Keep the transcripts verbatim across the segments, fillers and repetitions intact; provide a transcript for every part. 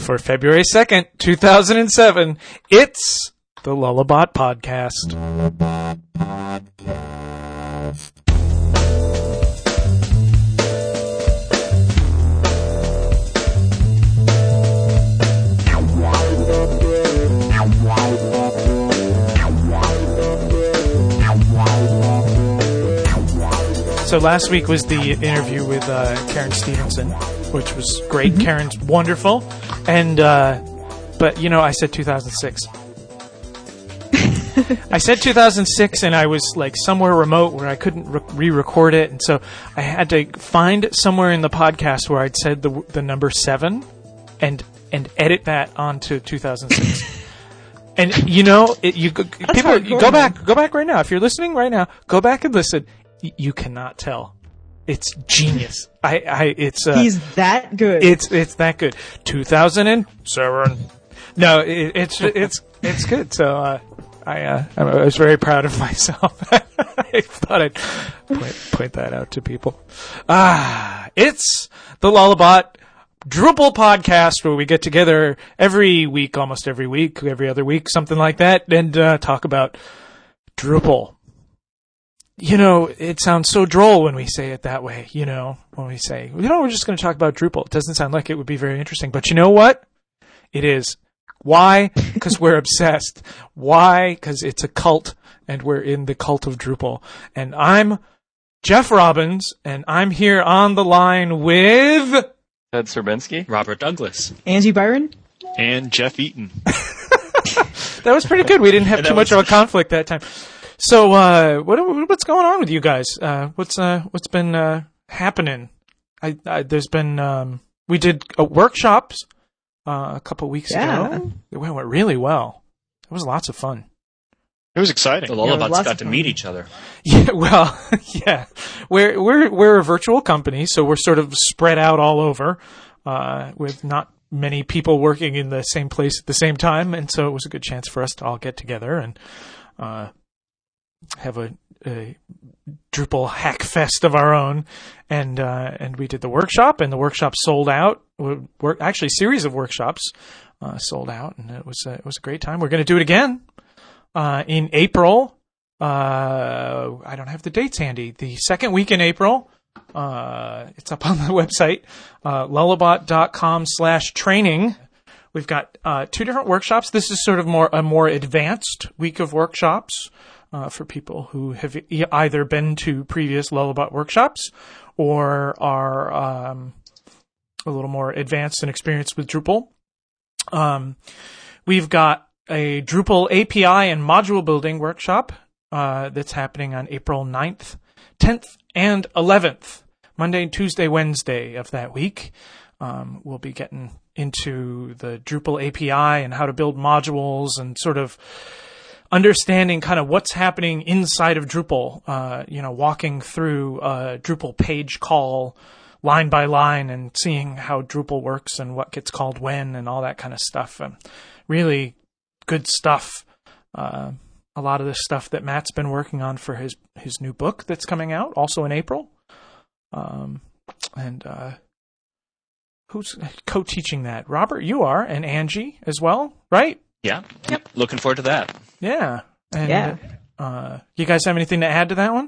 for February second, two thousand seven. It's the Lullabot Podcast. So last week was the interview with uh, Karen Stevenson, which was great. Mm-hmm. Karen's wonderful. And, uh, but, you know, I said two thousand six. I said two thousand six, and I was, like, somewhere remote where I couldn't re- re-record it. And so I had to find somewhere in the podcast where I'd said the the number seven and and edit that onto two thousand six. And, you know, it, you go, people, you go back, go back right now. If you're listening right now, go back and listen. You cannot tell. It's genius. I, I, it's, uh, he's that good. It's, it's that good. two thousand seven. No, it, it's, it's, it's good. So, uh, I, uh, I was very proud of myself. I thought I'd point, point that out to people. Ah, it's the Lullabot Drupal podcast where we get together every week, almost every week, every other week, something like that, and, uh, talk about Drupal. You know, it sounds so droll when we say it that way, you know, when we say, you know, we're just going to talk about Drupal. It doesn't sound like it would be very interesting. But you know what? It is. Why? Because we're obsessed. Why? Because it's a cult, and we're in the cult of Drupal. And I'm Jeff Robbins, and I'm here on the line with... Ted Serbinsky, Robert Douglas, Angie Byron, and Jeff Eaton. That was pretty good. We didn't have too much of a conflict that time. So, uh, what what's going on with you guys? Uh, what's uh, what's been uh, happening? I, I there's been um, we did uh, workshops uh, a couple weeks yeah. ago. It went, went really well. It was lots of fun. It was exciting. The Lullabots yeah, got to meet each other. Yeah, well, yeah, we're we're we're a virtual company, so we're sort of spread out all over, uh, with not many people working in the same place at the same time, and so it was a good chance for us to all get together and. Uh, have a, a Drupal hack fest of our own, and uh, and we did the workshop, and the workshop sold out. We're, actually, a series of workshops uh, sold out, and it was a, it was a great time. We're going to do it again uh, in April. Uh, I don't have the dates handy. The second week in April. Uh, it's up on the website, uh, lullabot.com slash training. We've got uh, two different workshops. This is sort of more a more advanced week of workshops. Uh, for people who have e- either been to previous Lullabot workshops or are um, a little more advanced and experienced with Drupal. Um, we've got a Drupal A P I and module building workshop uh, that's happening on April ninth, tenth, and eleventh, Monday, Tuesday, Wednesday of that week. Um, we'll be getting into the Drupal A P I and how to build modules and sort of understanding kind of what's happening inside of Drupal, uh, you know, walking through a Drupal page call line by line and seeing how Drupal works and what gets called when and all that kind of stuff. And really good stuff. Uh, a lot of the stuff that Matt's been working on for his, his new book that's coming out also in April. Um, and, uh, who's co-teaching that? Robert, you are, and Angie as well, right? Yeah. Yep. Looking forward to that. Yeah. And, yeah. Uh, you guys have anything to add to that one?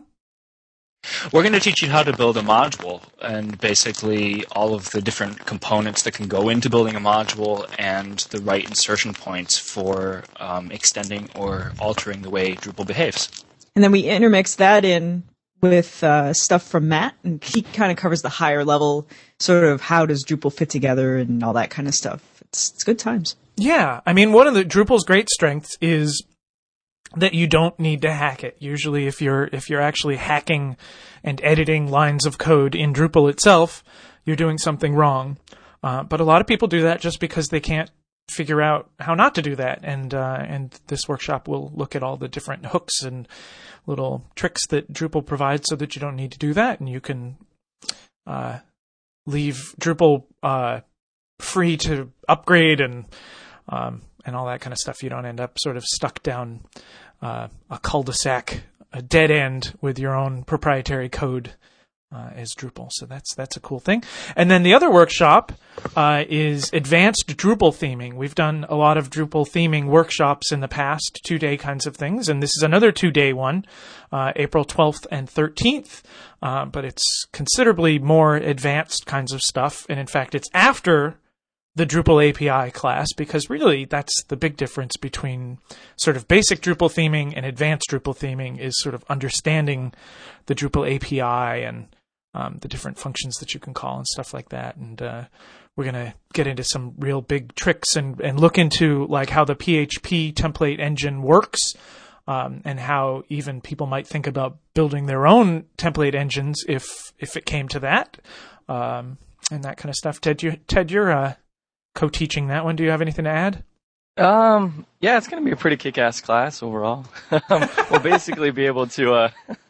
We're going to teach you how to build a module and basically all of the different components that can go into building a module and the right insertion points for um, extending or altering the way Drupal behaves. And then we intermix that in with uh, stuff from Matt, and he kind of covers the higher level, sort of how does Drupal fit together and all that kind of stuff. It's, it's good times. Yeah. I mean, one of the Drupal's great strengths is that you don't need to hack it. Usually if you're if you're actually hacking and editing lines of code in Drupal itself, you're doing something wrong. Uh, but a lot of people do that just because they can't figure out how not to do that. And uh, and this workshop will look at all the different hooks and little tricks that Drupal provides so that you don't need to do that. And you can uh, leave Drupal uh, free to upgrade and um, and all that kind of stuff. You don't end up sort of stuck down uh, a cul-de-sac, a dead end with your own proprietary code uh, as Drupal. So that's that's a cool thing. And then the other workshop uh, is advanced Drupal theming. We've done a lot of Drupal theming workshops in the past, two-day kinds of things, and this is another two-day one, uh, April twelfth and thirteenth. Uh, but it's considerably more advanced kinds of stuff, and in fact, it's after the Drupal A P I class, because really that's the big difference between sort of basic Drupal theming and advanced Drupal theming, is sort of understanding the Drupal A P I and um, the different functions that you can call and stuff like that. And uh, we're going to get into some real big tricks and, and look into like how the P H P template engine works, um, and how even people might think about building their own template engines if if it came to that, um, and that kind of stuff. Ted, you, Ted, you're uh, co-teaching that one. Do you have anything to add? Um, yeah, it's going to be a pretty kick-ass class overall. We'll basically be able to uh,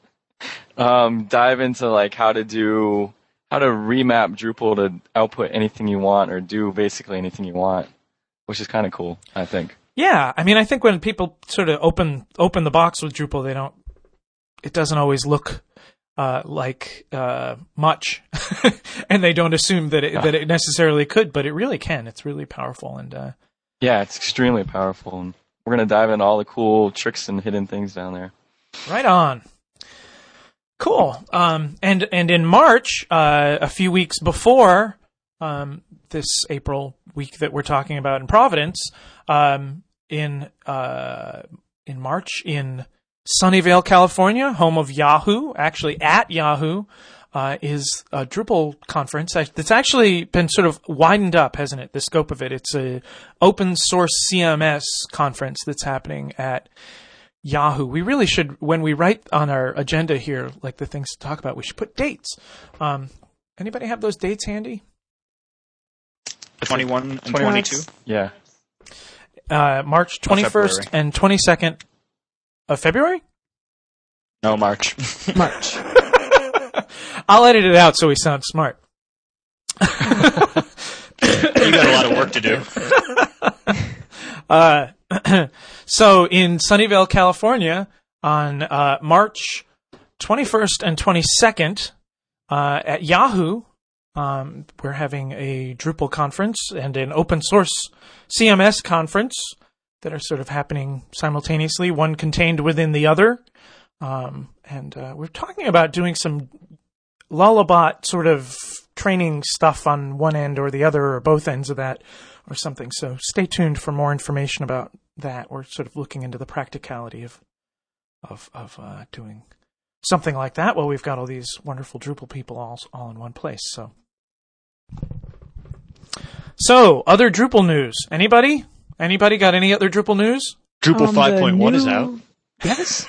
um, dive into like how to do, how to remap Drupal to output anything you want or do basically anything you want, which is kind of cool, I think. Yeah, I mean, I think when people sort of open open the box with Drupal, they don't. It doesn't always look Uh, like uh, much, and they don't assume that it, that it necessarily could, but it really can. It's really powerful, and uh, yeah, it's extremely powerful. And we're gonna dive into all the cool tricks and hidden things down there. Right on. Cool. Um, and and in March, uh, a few weeks before um, this April week that we're talking about in Providence, um, in uh, in March in Sunnyvale, California, home of Yahoo, actually at Yahoo, uh, is a Drupal conference that's actually been sort of widened up, hasn't it? The scope of it. It's a open source C M S conference that's happening at Yahoo. We really should, when we write on our agenda here, like the things to talk about, we should put dates. Um, anybody have those dates handy? twenty-one and twenty-two? Yeah. Uh, March twenty-first and twenty-second. Of February? No, March. March. I'll edit it out so we sound smart. You got a lot of work to do. Uh, so in Sunnyvale, California, on uh, March twenty-first and twenty-second, uh, at Yahoo, um, we're having a Drupal conference and an open source C M S conference that are sort of happening simultaneously, one contained within the other. Um, and uh, we're talking about doing some Lullabot sort of training stuff on one end or the other or both ends of that or something. So stay tuned for more information about that. We're sort of looking into the practicality of of, of uh, doing something like that. Well, we've got all these wonderful Drupal people all, all in one place. So, so other Drupal news. Anybody? Anybody got any other Drupal news? Drupal Um, five point one the is new- out. Yes.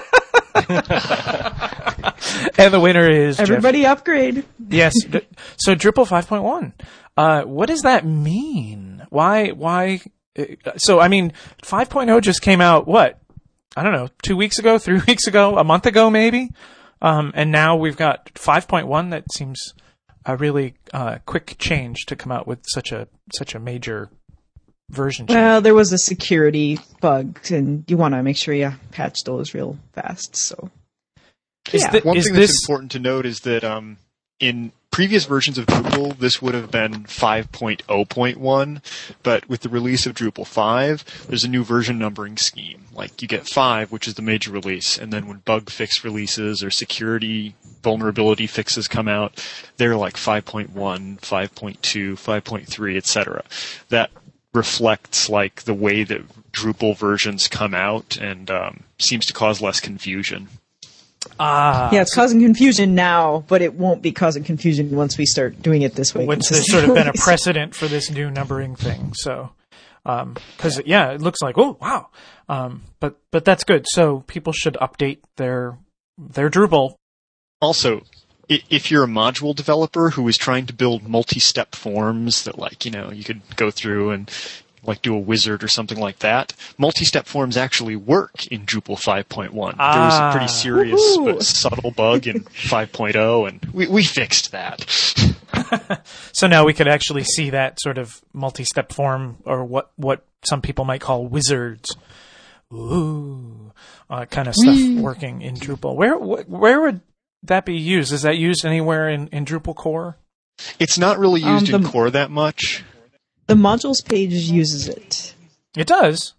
And the winner is Jeff. Everybody upgrade. Yes. d- So Drupal five point one. Uh, what does that mean? Why? Why? uh, So I mean, five point oh just came out. What? I don't know. Two weeks ago, three weeks ago, a month ago, maybe. Um, and now we've got five point one. That seems a really uh, quick change to come out with such a such a major version change. Well, there was a security bug, and you want to make sure you patch those real fast. So, Is yeah. thi- One is thing this that's important to note is that um, in previous versions of Drupal, this would have been five point oh point one, but with the release of Drupal five, there's a new version numbering scheme. Like, you get five, which is the major release, and then when bug fix releases or security vulnerability fixes come out, they're like five point one, five point two, five point three, et cetera. That reflects like the way that Drupal versions come out and um, seems to cause less confusion. ah yeah, it's causing confusion now, but it won't be causing confusion once we start doing it this way. Once there's sort of been a consistently. precedent for this new numbering thing. So, because yeah, it looks like oh wow, um, but but that's good. So people should update their their Drupal. Also, i- if you're a module developer who is trying to build multi-step forms that, like, you know, you could go through and like do a wizard or something like that, multi-step forms actually work in Drupal five point one. There was Ah. a pretty serious Woohoo. but subtle bug in five point oh, and we, we fixed that. So now we could actually see that sort of multi-step form, or what what some people might call wizards. Ooh, uh, kind of stuff working in Drupal. Where wh- where would that be used? Is that used anywhere in, in Drupal core? It's not really used Um, in the- core that much. The modules page uses it. It does.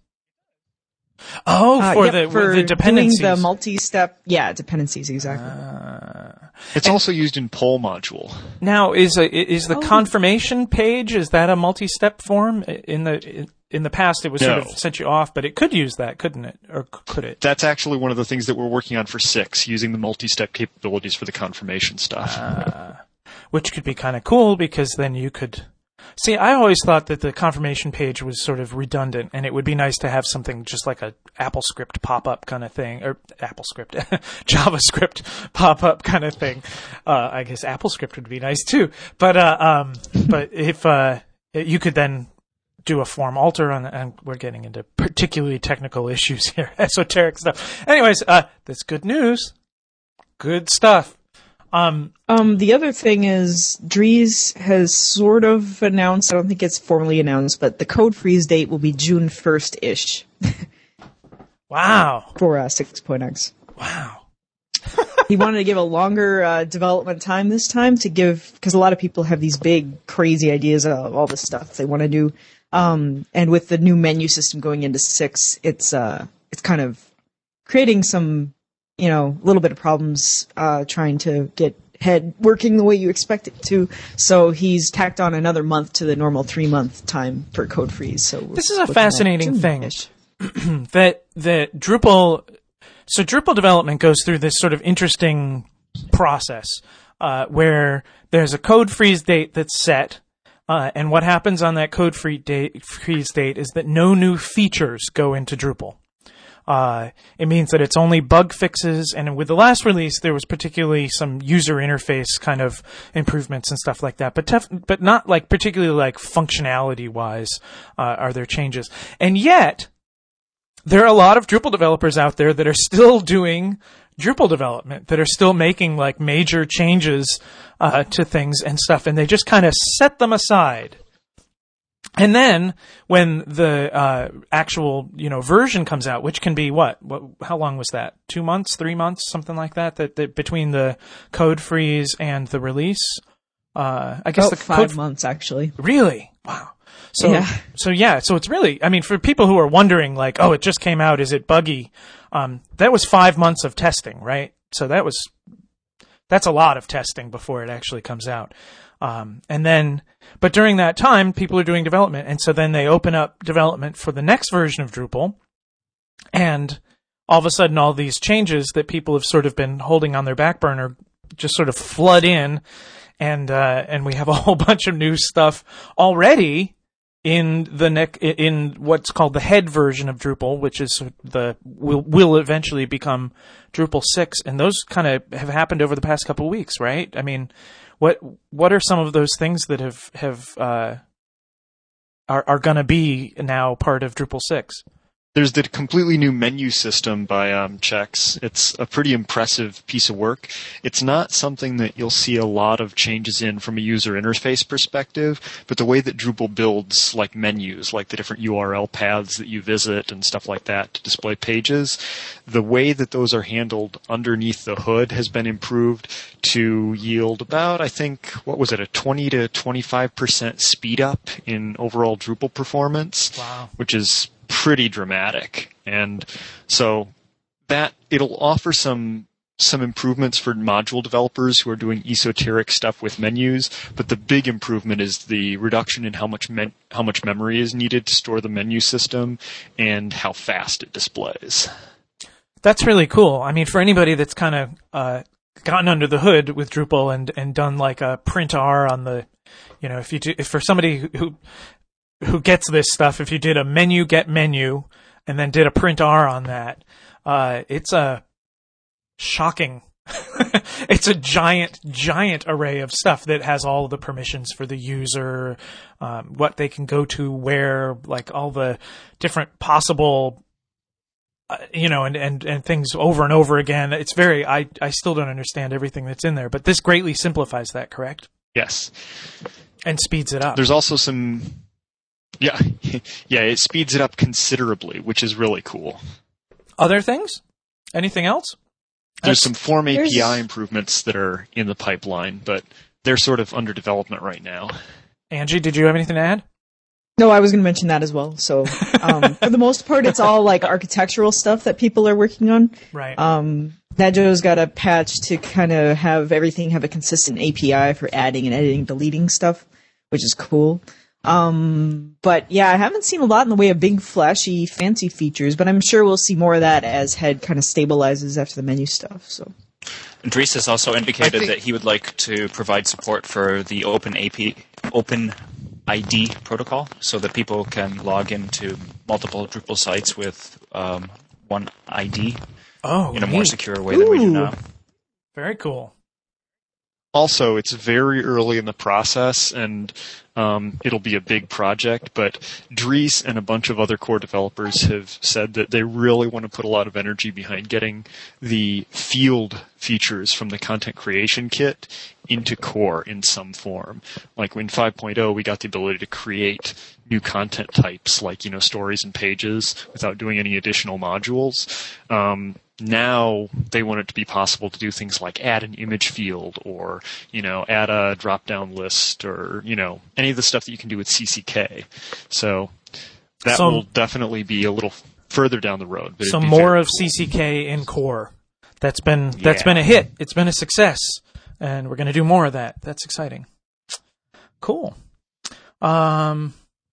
Oh, Uh, for yep, the for the dependencies. doing the multi-step, yeah, dependencies exactly. Uh, It's also used in poll module. now, is a, is the Oh. confirmation page, is that a multi-step form? In the in the past, it was sort No. of set you off, but it could use that, couldn't it? Or c- could it? That's actually one of the things that we're working on for six, using the multi-step capabilities for the confirmation stuff. Uh, which could be kind of cool because then you could see. I always thought that the confirmation page was sort of redundant, and it would be nice to have something just like a AppleScript pop-up kind of thing, or AppleScript, JavaScript pop-up kind of thing. Uh, I guess AppleScript would be nice too, but uh, um, but if uh, you could then do a form alter on, and we're getting into particularly technical issues here, esoteric stuff. Anyways, uh, that's good news. Good stuff. Um, Um, the other thing is, Dries has sort of announced, I don't think it's formally announced, but the code freeze date will be June first-ish wow. for uh, six point x. Wow. He wanted to give a longer uh, development time this time to give, because a lot of people have these big, crazy ideas of all this stuff they want to do. Um, and with the new menu system going into six, it's uh, it's kind of creating some, you know, a little bit of problems uh, trying to get head working the way you expect it to. So he's tacked on another month to the normal three month time for code freeze. So we're This is a looking at fascinating thing. June-ish. that that Drupal so Drupal development goes through this sort of interesting process uh, where there's a code freeze date that's set, uh, and what happens on that code free date, freeze date is that no new features go into Drupal. Uh, it means that it's only bug fixes, and with the last release, there was particularly some user interface kind of improvements and stuff like that, but tef- but not like particularly like functionality wise, uh, are there changes. And yet, there are a lot of Drupal developers out there that are still doing Drupal development, that are still making like major changes, uh, to things and stuff, and they just kind of set them aside. And then when the uh, actual, you know, version comes out, which can be what? what? How long was that? Two months, three months, something like that. That, that between the code freeze and the release. Uh, I guess About the five code months, actually. really. Wow. So Yeah. so yeah. So it's really. I mean, for people who are wondering, like, oh, it just came out. Is it buggy? Um, that was five months of testing, right? So that was that's a lot of testing before it actually comes out. Um, and then, but during that time, people are doing development. And so then they open up development for the next version of Drupal. And all of a sudden, all these changes that people have sort of been holding on their back burner just sort of flood in. And, uh, and we have a whole bunch of new stuff already in the neck, in what's called the head version of Drupal, which is the, will, will eventually become Drupal six. And those kind of have happened over the past couple of weeks, right? I mean, What what are some of those things that have have uh, are are going to be now part of Drupal six? There's the completely new menu system by um, Chex. It's a pretty impressive piece of work. It's not something that you'll see a lot of changes in from a user interface perspective, but the way that Drupal builds like menus, like the different U R L paths that you visit and stuff like that to display pages, the way that those are handled underneath the hood has been improved to yield about, I think, what was it, a twenty to twenty-five percent speed up in overall Drupal performance, Wow. which is pretty dramatic. And so that it'll offer some some improvements for module developers who are doing esoteric stuff with menus, but the big improvement is the reduction in how much men, how much memory is needed to store the menu system and how fast it displays. That's really cool. I mean, for anybody that's kind of uh, gotten under the hood with Drupal and and done like a print R on the, you know, if you do, if for somebody who, who who gets this stuff, if you did a menu get menu and then did a print R on that, uh, it's a shocking, it's a giant, giant array of stuff that has all the permissions for the user, um, what they can go to, where, like all the different possible, uh, you know, and, and, and things over and over again. It's very, I, I still don't understand everything that's in there, but this greatly simplifies that, correct? Yes. And speeds it up. There's also some Yeah, yeah, it speeds it up considerably, which is really cool. Other things? Anything else? There's some Form A P I there's- improvements that are in the pipeline, but they're sort of under development right now. Angie, did you have anything to add? No, I was going to mention that as well. So, um, for the most part, it's all like architectural stuff that people are working on. Right. Um, Najo's got a patch to kind of have everything have a consistent A P I for adding and editing, deleting stuff, which is cool. Um, but yeah, I haven't seen a lot in the way of big, flashy, fancy features, but I'm sure we'll see more of that as Head kind of stabilizes after the menu stuff. So. Dries has also indicated I think- that he would like to provide support for the Open A P, Open I D protocol, so that people can log into multiple Drupal sites with um, one I D Oh, in a more neat. secure way than we do Ooh. now. Very cool. Also, it's very early in the process, and um, it'll be a big project, but Dries and a bunch of other core developers have said that they really want to put a lot of energy behind getting the field features from the content creation kit into core in some form. Like in five point oh, we got the ability to create new content types, like, you know, stories and pages, without doing any additional modules. Um, Now they want it to be possible to do things like add an image field, or, you know, add a drop-down list, or, you know, any of the stuff that you can do with C C K. So that Some- will definitely be a little further down the road. But it'd Some be more very of cool. C C K in core. That's been that's Yeah. been a hit. It's been a success, and we're going to do more of that. That's exciting. Cool. Um.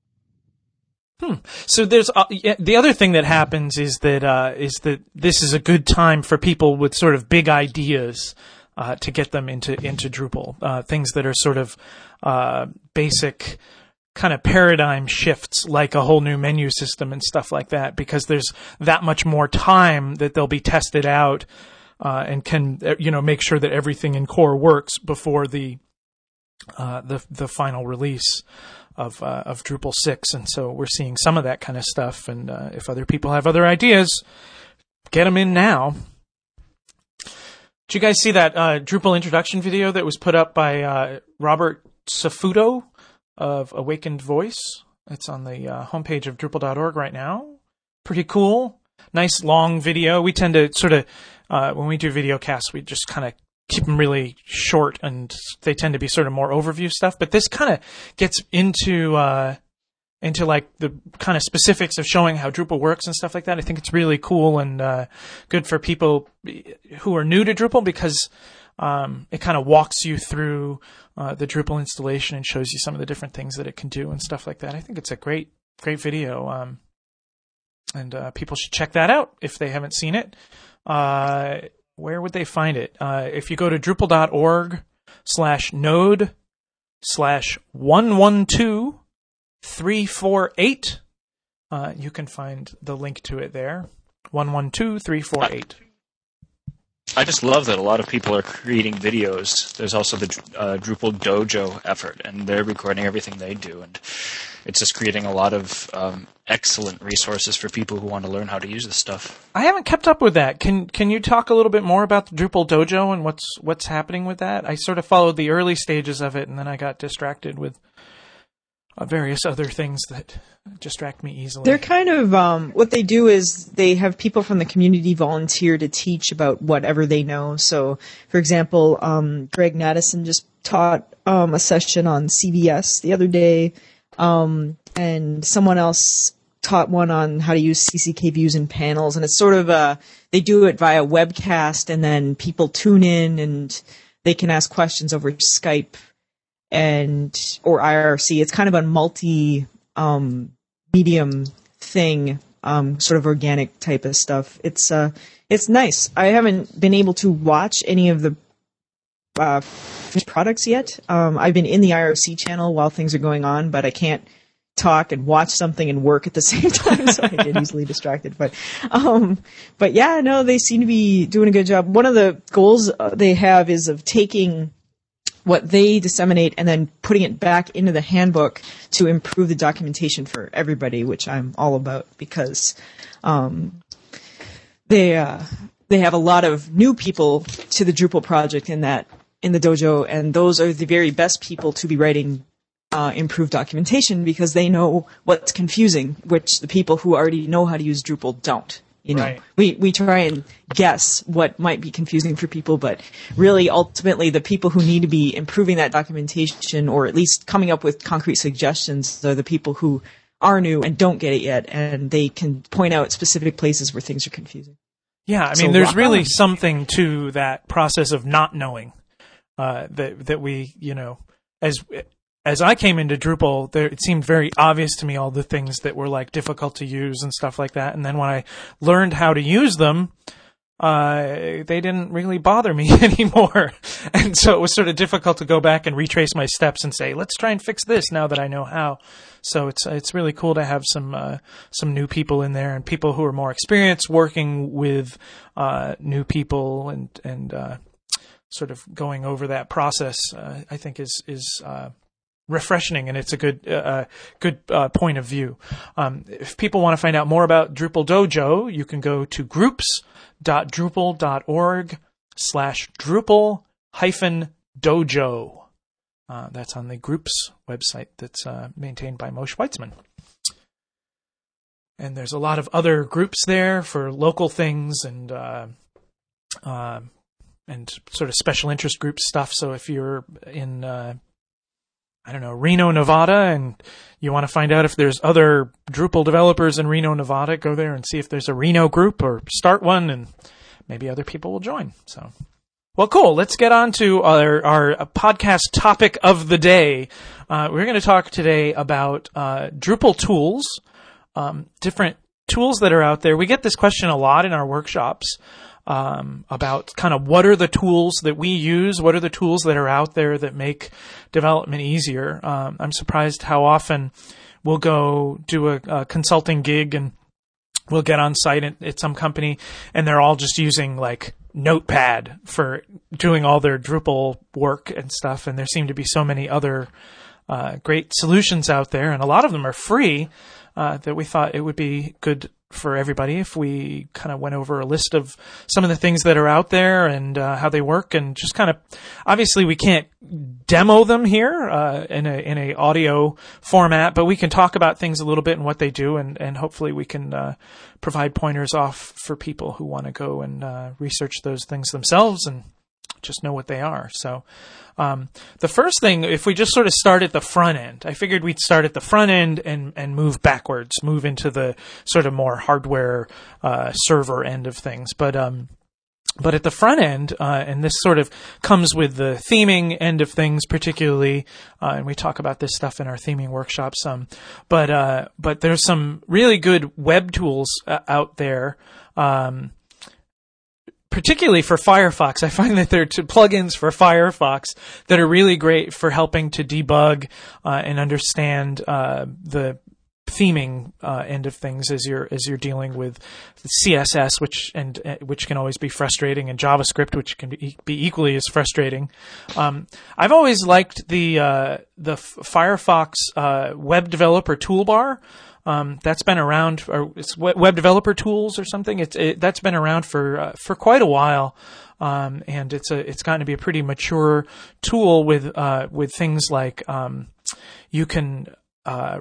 Hmm. So there's uh, yeah, the other thing that happens is that uh, is that this is a good time for people with sort of big ideas uh, to get them into into Drupal. Uh, things that are sort of uh, basic kind of paradigm shifts, like a whole new menu system and stuff like that, because there's that much more time that they'll be tested out uh, and can uh, you know make sure that everything in core works before the uh, the the final release of uh, of Drupal six. And so we're seeing some of that kind of stuff. And uh, if other people have other ideas, get them in now. Did you guys see that uh, Drupal introduction video that was put up by uh, Robert Safuto of Awakened Voice? It's on the uh, homepage of Drupal dot org right now. Pretty cool. Nice long video. We tend to sort of, uh, when we do video casts, we just kind of keep them really short, and they tend to be sort of more overview stuff. But this kind of gets into uh, into like the kind of specifics of showing how Drupal works and stuff like that. I think it's really cool and uh, good for people who are new to Drupal, because um, it kind of walks you through uh, the Drupal installation and shows you some of the different things that it can do and stuff like that. I think it's a great, great video, um, and uh, people should check that out if they haven't seen it. Uh, Where would they find it? Uh, if you go to Drupal dot org slash node slash one one two three four eight, uh, you can find the link to it there. one one two three four eight. I just love that a lot of people are creating videos. There's also the uh, Drupal Dojo effort, and they're recording everything they do, and it's just creating a lot of um, excellent resources for people who want to learn how to use this stuff. I haven't kept up with that. Can can you talk a little bit more about the Drupal Dojo and what's what's happening with that? I sort of followed the early stages of it, and then I got distracted with uh, various other things that distract me easily. They're kind of, um, what they do is they have people from the community volunteer to teach about whatever they know. So, for example, um, Greg Naddison just taught um, a session on C V S the other day, um, and someone else taught one on how to use C C K views in panels. And it's sort of a, they do it via webcast, and then people tune in and they can ask questions over Skype and or I R C. It's kind of a multi um, medium thing, um, sort of organic type of stuff. It's uh, it's nice. I haven't been able to watch any of the uh, finished products yet. Um, I've been in the I R C channel while things are going on, but I can't talk and watch something and work at the same time, so I get easily distracted. But, um, but yeah, no, they seem to be doing a good job. One of the goals uh, they have is of taking what they disseminate and then putting it back into the handbook to improve the documentation for everybody, which I'm all about, because um, they uh, they have a lot of new people to the Drupal project in that in the dojo, and those are the very best people to be writing uh, improved documentation, because they know what's confusing, which the people who already know how to use Drupal don't. You know, Right. we, we try and guess what might be confusing for people, but really ultimately the people who need to be improving that documentation or at least coming up with concrete suggestions are the people who are new and don't get it yet, and they can point out specific places where things are confusing. Yeah, I mean, So there's rock really on. something to that process of not knowing, uh, that, that we, you know, as, as I came into Drupal, there, it seemed very obvious to me all the things that were like difficult to use and stuff like that. And then when I learned how to use them, uh, they didn't really bother me anymore. And so it was sort of difficult to go back and retrace my steps and say, let's try and fix this now that I know how. So it's, it's really cool to have some, uh, some new people in there and people who are more experienced working with, uh, new people and, and, uh, sort of going over that process, uh, I think is, is, uh, refreshing, and it's a good, uh, good uh, point of view. Um, if people want to find out more about Drupal Dojo, you can go to groups.drupal.org slash Drupal hyphen dojo. Uh, that's on the groups website that's uh, maintained by Moshe Weitzman. And there's a lot of other groups there for local things and uh, uh, and sort of special interest group stuff. So if you're in uh, I don't know, Reno, Nevada, and you want to find out if there's other Drupal developers in Reno, Nevada, go there and see if there's a Reno group or start one, and maybe other people will join. So, well, cool. Let's get on to our, our podcast topic of the day. Uh, we're going to talk today about uh, Drupal tools, um, different tools that are out there. We get this question a lot in our workshops. Um, about kind of what are the tools that we use, what are the tools that are out there that make development easier. Um, I'm surprised how often we'll go do a, a consulting gig and we'll get on site at, at some company and they're all just using like Notepad for doing all their Drupal work and stuff. And there seem to be so many other uh, great solutions out there, and a lot of them are free, uh, that we thought it would be good for everybody if we kind of went over a list of some of the things that are out there and uh, how they work, and just kind of, obviously we can't demo them here uh, in a in a audio format, but we can talk about things a little bit and what they do, and, and hopefully we can uh, provide pointers off for people who want to go and uh, research those things themselves and just know what they are. So um, the first thing, if we just sort of start at the front end, I figured we'd start at the front end and, and move backwards, move into the sort of more hardware uh, server end of things. But um, but at the front end, uh, and this sort of comes with the theming end of things particularly, uh, and we talk about this stuff in our theming workshops. Um, but uh, but there's some really good web tools uh, out there. Um, Particularly for Firefox, I find that there are two plugins for Firefox that are really great for helping to debug uh, and understand uh, the theming uh, end of things as you're as you're dealing with C S S, which and uh, which can always be frustrating, and JavaScript, which can be, be equally as frustrating. Um, I've always liked the uh, the Firefox uh, web developer toolbar. Um, that's been around, or it's web developer tools or something. It's it, that's been around for uh, for quite a while, um, and it's a it's gotten to be a pretty mature tool with uh, with things like um, you can uh,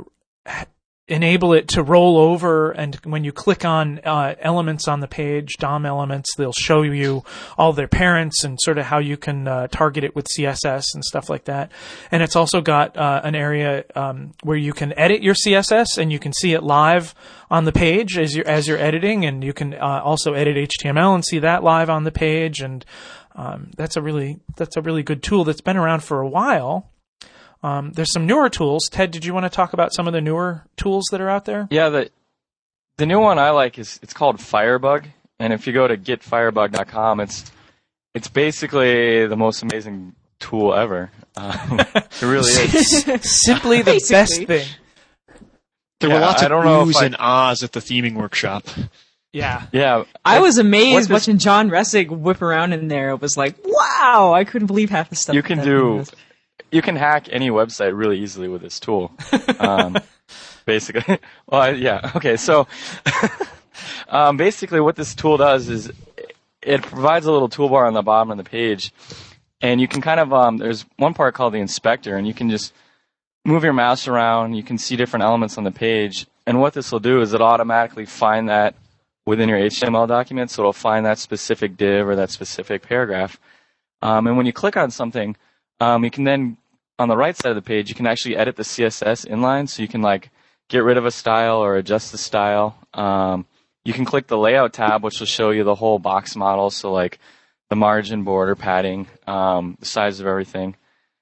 enable it to roll over, and when you click on uh, elements on the page, D O M elements, they'll show you all their parents and sort of how you can uh, target it with C S S and stuff like that. And it's also got uh, an area um, where you can edit your C S S and you can see it live on the page as you're as you're editing, and you can uh, also edit H T M L and see that live on the page. And um, that's a really that's a really good tool that's been around for a while. Um, there's some newer tools. Ted, did you want to talk about some of the newer tools that are out there? Yeah, the the new one I like is it's called Firebug, and if you go to get firebug dot com, it's it's basically the most amazing tool ever. Um, it really is. Simply the Basically. best thing. There Yeah, were lots I of don't know if oohs I- and ahs at the theming workshop. Yeah. Yeah, I was amazed what this- watching John Ressig whip around in there. It was like, wow, I couldn't believe half the stuff. You can that do- thing does. you can hack any website really easily with this tool. Um, basically, well, I, yeah, okay. So, um, basically, what this tool does is it provides a little toolbar on the bottom of the page, and you can kind of um, there's one part called the inspector, and you can just move your mouse around. You can see different elements on the page, and what this will do is it'll automatically find that within your H T M L document, so it'll find that specific div or that specific paragraph. Um, and when you click on something, um, you can then, on the right side of the page, you can actually edit the C S S inline, so you can like get rid of a style or adjust the style. Um, you can click the layout tab, which will show you the whole box model, so like the margin, border, padding, um, the size of everything.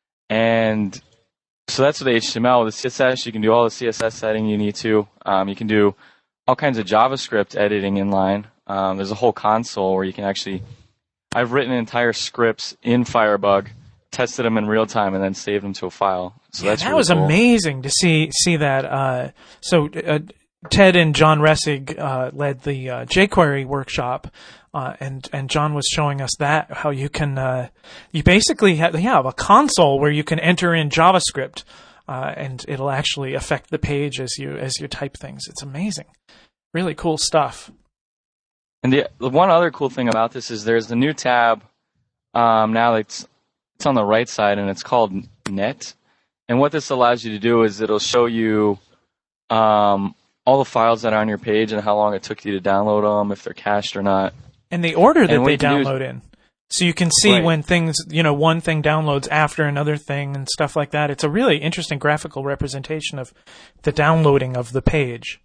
And so that's with H T M L. With the C S S, you can do all the C S S setting you need to. Um, you can do all kinds of JavaScript editing inline. Um, there's a whole console where you can actually, I've written entire scripts in Firebug, tested them in real time, and then saved them to a file. So yeah, that's that really was cool. amazing to see see that. Uh, so uh, Ted and John Ressig uh, led the uh, jQuery workshop, uh, and and John was showing us that how you can uh, you basically have, yeah, have a console where you can enter in JavaScript, uh, and it'll actually affect the page as you as you type things. It's amazing, really cool stuff. And the, the one other cool thing about this is there's the new tab um, now that's it's on the right side, and it's called Net. And what this allows you to do is it'll show you um, all the files that are on your page and how long it took you to download them, if they're cached or not. And the order that And what they you can do download is- in. So you can see Right. when things, you know, one thing downloads after another thing and stuff like that. It's a really interesting graphical representation of the downloading of the page.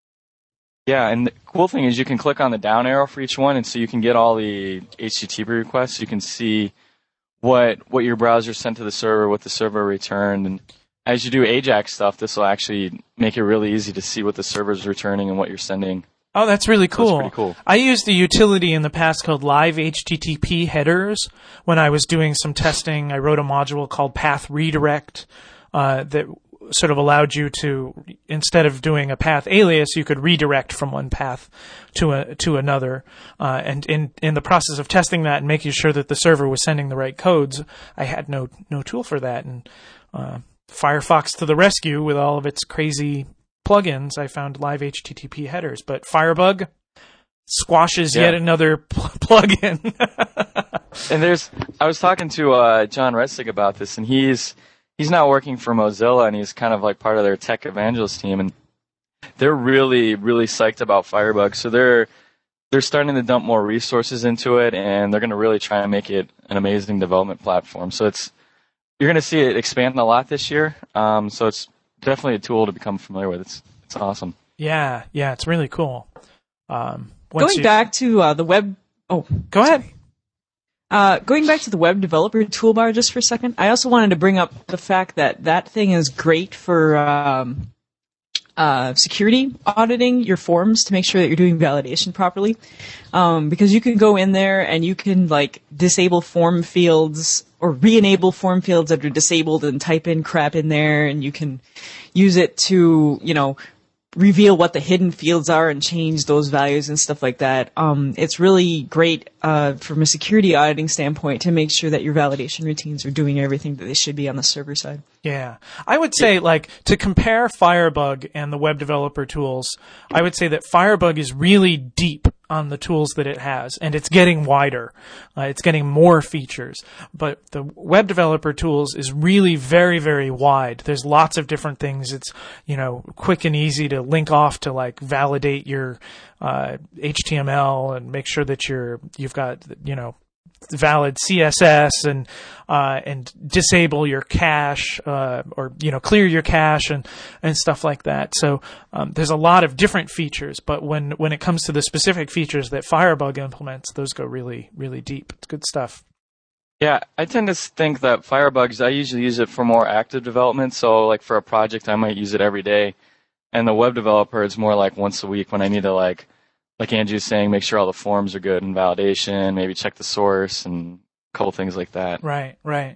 Yeah, and the cool thing is you can click on the down arrow for each one, and so you can get all the H T T P requests. You can see what what your browser sent to the server, what the server returned, and as you do AJAX stuff, this will actually make it really easy to see what the server's returning and what you're sending. Oh, that's really So it's cool. pretty cool. I used a utility in the past called Live H T T P Headers when I was doing some testing. I wrote a module called Path Redirect uh, that sort of allowed you to, instead of doing a path alias, you could redirect from one path to a to another. Uh, and in in the process of testing that and making sure that the server was sending the right codes, I had no no tool for that. And uh, Firefox to the rescue with all of its crazy plugins, I found Live H T T P Headers. But Firebug squashes Yeah. yet another pl- plugin. And there's, I was talking to uh, John Ressig about this, and he's he's now working for Mozilla, and he's kind of like part of their tech evangelist team, and they're really really psyched about Firebug. So they're they're starting to dump more resources into it, and they're going to really try and make it an amazing development platform. So it's you're going to see it expand a lot this year. Um, so it's definitely a tool to become familiar with. It's it's awesome. yeah, yeah, it's really cool. Um, once Going you- back to uh, the web. Oh, Go ahead. Uh, going back to the web developer toolbar just for a second, I also wanted to bring up the fact that that thing is great for um, uh, security auditing your forms to make sure that you're doing validation properly. Um, because you can go in there and you can like disable form fields or re-enable form fields that are disabled and type in crap in there, and you can use it to, you know, reveal what the hidden fields are and change those values and stuff like that. Um, it's really great uh, from a security auditing standpoint to make sure that your validation routines are doing everything that they should be on the server side. Yeah. I would say, like, to compare Firebug and the web developer tools, I would say that Firebug is really deep on the tools that it has, and it's getting wider. Uh, it's getting more features. But the web developer tools is really very, very wide. There's lots of different things. It's, you know, quick and easy to link off to, like, validate your uh, H T M L and make sure that you're, you've got, you know, valid C S S and uh, and disable your cache uh, or you know clear your cache and and stuff like that. So um, there's a lot of different features, but when when it comes to the specific features that Firebug implements, those go really really deep. It's good stuff. Yeah, I tend to think that Firebugs, I usually use it for more active development. So like for a project, I might use it every day. And the web developer, it's more like once a week when I need to like, like Andrew's saying, make sure all the forms are good and validation, maybe check the source and a couple things like that. Right, right.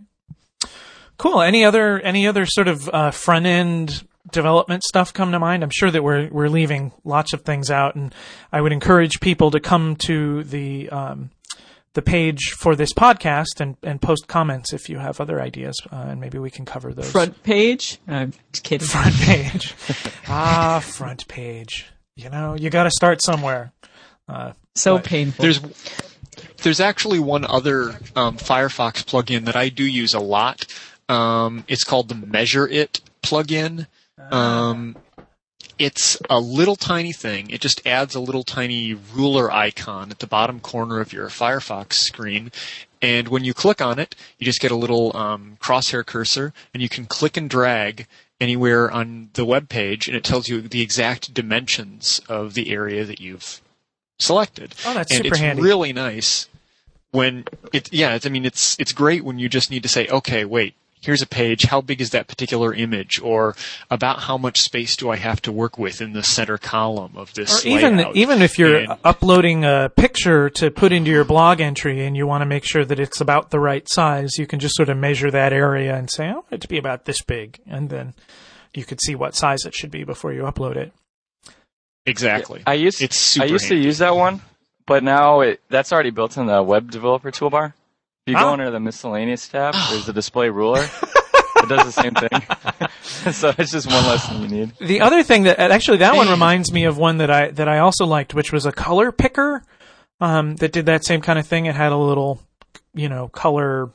Cool. Any other any other sort of uh, front end development stuff come to mind? I'm sure that we're we're leaving lots of things out, and I would encourage people to come to the um, the page for this podcast and, and post comments if you have other ideas, uh, and maybe we can cover those. Front page? I'm just kidding. Front page. ah, front page. You know, you got to start somewhere. Uh, So but- painful. There's there's actually one other um, Firefox plugin that I do use a lot. Um, it's called the Measure It plugin. Um, it's a little tiny thing. It just adds a little tiny ruler icon at the bottom corner of your Firefox screen. And when you click on it, you just get a little um, crosshair cursor, and you can click and drag anywhere on the web page, and it tells you the exact dimensions of the area that you've selected. Oh, that's and super it's handy. really nice when it. Yeah, it's, I mean, it's it's great when you just need to say, okay, wait. Here's a page. How big is that particular image? Or about how much space do I have to work with in the center column of this Or even layout? even if you're And- uploading a picture to put into your blog entry and you want to make sure that it's about the right size, you can just sort of measure that area and say, I want it to be about this big. And then you could see what size it should be before you upload it. Exactly. I used It's super I used handy. to use that one, but now it that's already built in the web developer toolbar. If you Ah. go under the miscellaneous tab, there's a display ruler. It does the same thing. So it's just one less thing you need. The other thing that actually that one reminds me of one that I that I also liked, which was a color picker um, that did that same kind of thing. It had a little, you know, color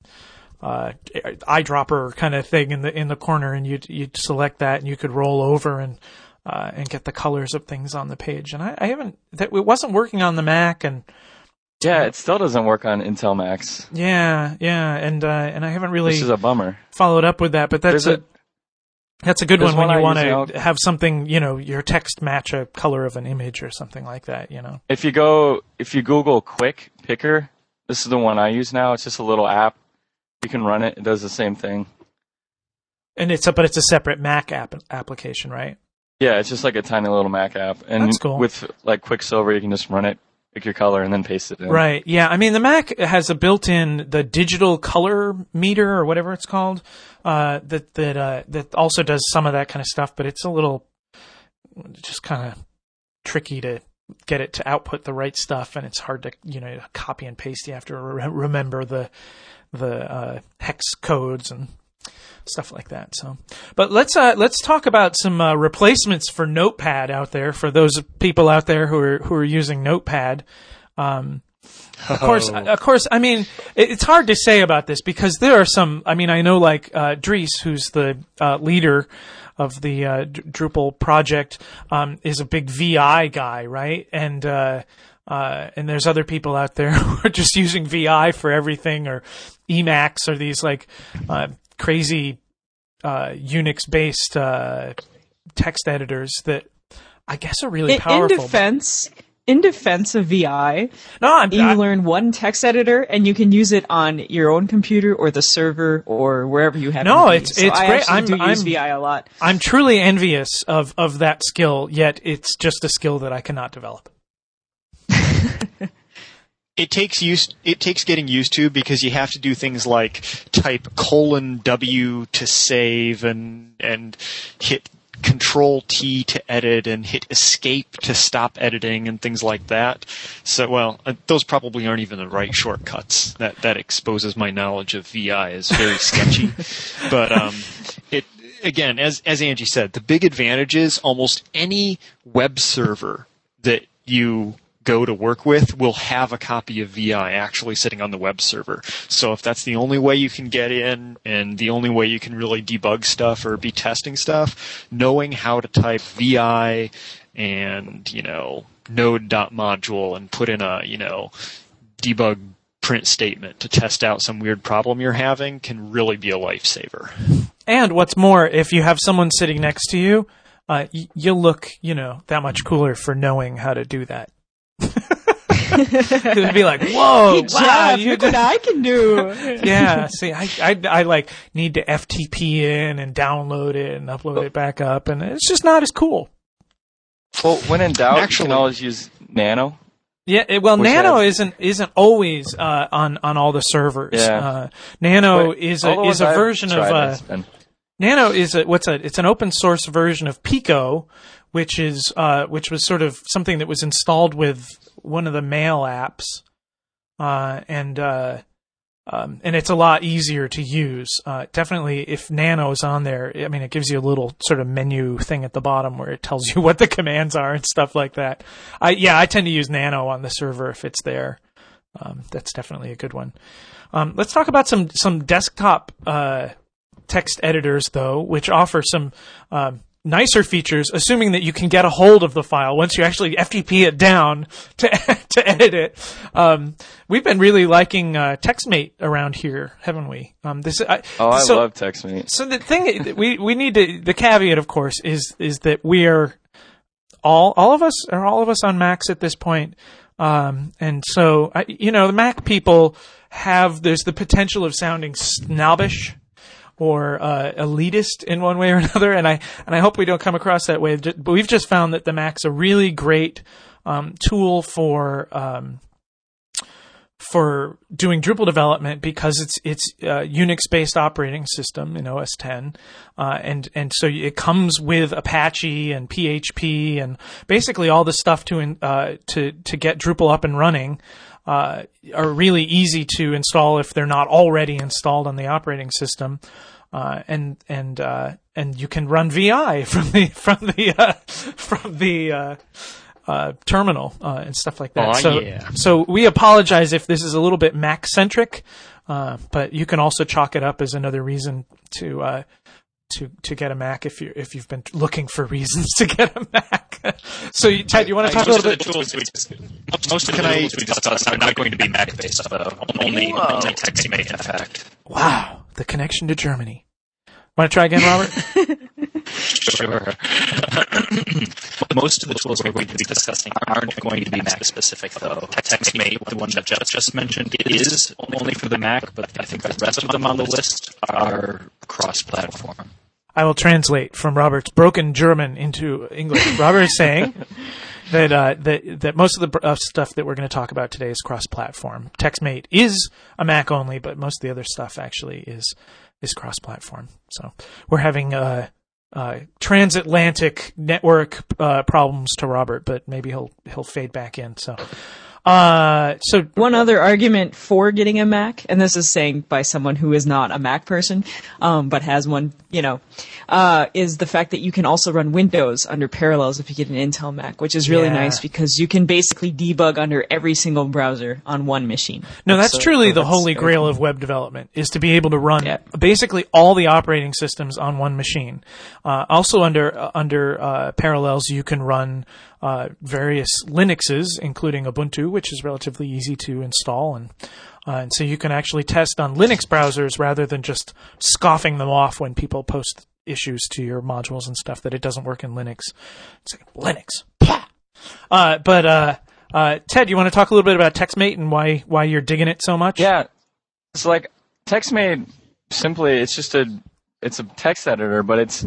uh, eyedropper kind of thing in the in the corner, and you'd you'd select that, and you could roll over and uh, and get the colors of things on the page. And I, I haven't that it wasn't working on the Mac, and Yeah, it still doesn't work on Intel Macs, yeah, yeah, and uh, and I haven't really which is a bummer. followed up with that, but that's There's a, a that's a good there's one when one you I want use to now. have something, you know, your text match a color of an image or something like that, you know. If you go, if you Google Quick Picker, this is the one I use now. It's just a little app. You can run it. It does the same thing. And it's a, but it's a separate Mac app application, right? Yeah, it's just like a tiny little Mac app. And That's cool. with like Quicksilver, you can just run it, pick your color, and then paste it in. Right. Yeah. I mean, the Mac has a built-in the digital color meter or whatever it's called uh, that that uh, that also does some of that kind of stuff, but it's a little just kind of tricky to get it to output the right stuff, and it's hard to, you know, copy and paste. You have to re- remember the the uh, hex codes and stuff like that. So, but let's uh, let's talk about some uh, replacements for Notepad out there for those people out there who are who are using Notepad. Um, of course, Oh. of course. I mean, it, it's hard to say about this because there are some. I mean, I know like uh, Dries, who's the uh, leader of the uh, D- Drupal project, um, is a big V I guy, right? And uh, uh, and there's other people out there who are just using V I for everything, or Emacs, or these like uh, crazy uh, Unix-based uh, text editors that I guess are really In, in powerful. defense, in defense of V I, no, I'm you I, learn one text editor and you can use it on your own computer or the server or wherever you have. No, to be. it's- So it's I great. actually I'm- do use I'm- V I a lot. I'm truly envious of, of that skill, yet it's just a skill that I cannot develop. It takes use. It takes getting used to because you have to do things like type colon W to save and and hit Control T to edit and hit Escape to stop editing and things like that. So, well, uh, those probably aren't even the right shortcuts. That that exposes my knowledge of V I as very sketchy. But um, it again, as as Angie said, the big advantage is almost any web server that you go to work with will have a copy of V I actually sitting on the web server. So if that's the only way you can get in and the only way you can really debug stuff or be testing stuff, knowing how to type V I and, you know, node.module and put in a, you know, debug print statement to test out some weird problem you're having can really be a lifesaver. And what's more, if you have someone sitting next to you, uh, y- you'll look, you know, that much cooler for knowing how to do that. It'd be like, whoa, Hey, wow, Jeff, you look did- what I can do. yeah. See, I, I, I like need to F T P in and download it and upload it back up, and it's just not as cool. Well, when in doubt, Actually- you can always use Nano. Yeah, it, well, Which Nano has- isn't isn't always uh, on on all the servers. Yeah. Uh, Nano But is all a the is ones a I've version of tried, uh, it's been- Nano is a what's a it's an open source version of Pico, which is uh, which was sort of something that was installed with one of the mail apps, uh, and uh, um, and it's a lot easier to use. Uh, definitely, if Nano is on there, I mean, it gives you a little sort of menu thing at the bottom where it tells you what the commands are and stuff like that. I yeah, I tend to use Nano on the server if it's there. Um, that's definitely a good one. Um, let's talk about some some desktop uh, text editors though, which offer some um, nicer features, assuming that you can get a hold of the file once you actually F T P it down to to edit it. Um, we've been really liking uh, TextMate around here, haven't we? Um, this I, oh, I so, love TextMate. So the thing we we need to the caveat, of course, is is that we are all all of us are all of us on Macs at this point, um, and so I, you know the Mac people have there's the potential of sounding snobbish or uh, elitist in one way or another, and I and I hope we don't come across that way. But we've just found that the Mac's a really great um, tool for um, for doing Drupal development because it's it's a Unix-based operating system in O S ten, uh, and and so it comes with Apache and P H P and basically all the stuff to uh, to to get Drupal up and running. Uh, are really easy to install if they're not already installed on the operating system, uh, and and uh, and you can run V I from the from the uh, from the uh, uh, terminal uh, and stuff like that. Oh, so yeah. so we apologize if this is a little bit Mac centric, uh, but you can also chalk it up as another reason to. Uh, To, to get a Mac if you if you've been looking for reasons to get a Mac. So, you, Ted, you want to talk a little bit? Most of the tools we, most of the tools we discussed are not going to be Mac based, though. Only, only TextMate, in fact. Wow, the connection to Germany. Want to try again, Robert? Sure. Most of the tools we're going to be discussing aren't going to be Mac specific, though. TextMate, the one that Jeff just mentioned, is only for the Mac, but I think the rest of them on the list are cross-platform. I will translate from Robert's broken German into English. Robert is saying that uh, that that most of the uh, stuff that we're going to talk about today is cross-platform. TextMate is a Mac only, but most of the other stuff actually is is cross-platform. So we're having uh, uh, transatlantic network uh, problems to Robert, but maybe he'll he'll fade back in. So. Uh, so one other argument for getting a Mac, and this is saying by someone who is not a Mac person, um, but has one, you know, uh, is the fact that you can also run Windows under Parallels if you get an Intel Mac, which is really Yeah. nice because you can basically debug under every single browser on one machine. No, that's So- truly so the that's holy very grail cool. of web development, is to be able to run Yeah. basically all the operating systems on one machine. Uh, also under uh, under uh, Parallels, you can run uh, various Linuxes, including Ubuntu, which is relatively easy to install, and uh, and so you can actually test on Linux browsers rather than just scoffing them off when people post issues to your modules and stuff that it doesn't work in Linux. It's like, Linux. Pah! Uh, but uh, uh, Ted, you want to talk a little bit about TextMate and why why you're digging it so much? Yeah, it's like TextMate. Simply, it's just a it's a text editor, but it's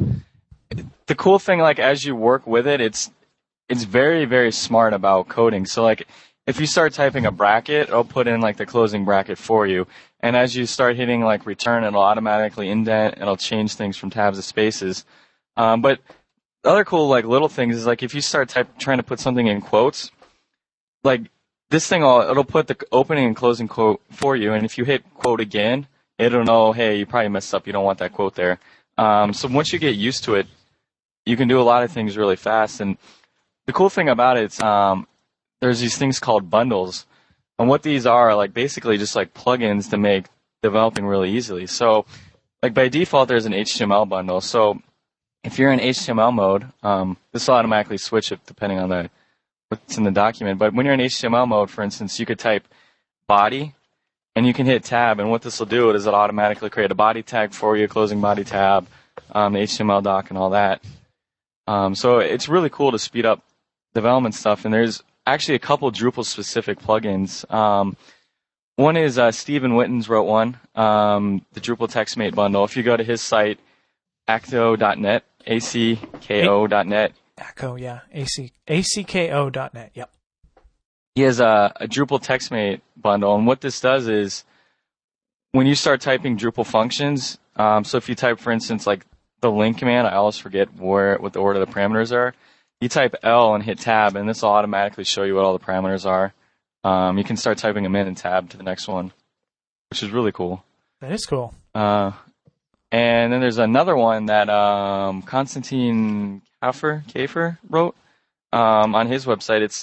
the cool thing. Like as you work with it, it's it's very very smart about coding. So like if you start typing a bracket, it'll put in like the closing bracket for you. And as you start hitting like return, it'll automatically indent. It'll change things from tabs to spaces. Um, but the other cool like little things is like if you start type, trying to put something in quotes, like this thing, will, it'll put the opening and closing quote for you. And if you hit quote again, it'll know, hey, you probably messed up. You don't want that quote there. Um, so once you get used to it, you can do a lot of things really fast. And the cool thing about it is um, there's these things called bundles. And what these are, like basically just like plugins to make developing really easily. So like by default, there's an H T M L bundle. So if you're in H T M L mode, um, this will automatically switch it depending on the what's in the document. But when you're in H T M L mode, for instance, you could type body and you can hit tab. And what this will do is it'll automatically create a body tag for you, closing body tab, um, the H T M L doc and all that. Um, so it's really cool to speed up development stuff. And there's actually a couple Drupal-specific plugins. Um, one is uh, Stephen Wittens wrote one, um, the Drupal TextMate bundle. If you go to his site, acko dot net, A C K O dot net. Acko, yeah. A C, A C K O dot net, yep. He has a, a Drupal TextMate bundle. And what this does is when you start typing Drupal functions, um, so if you type, for instance, like the link command, I always forget where what the order of the parameters are. You type L and hit tab, and this will automatically show you what all the parameters are. Um, you can start typing them in and tab to the next one, which is really cool. That is cool. Uh, and then there's another one that um, Konstantin Kafer, Kafer wrote um, on his website. It's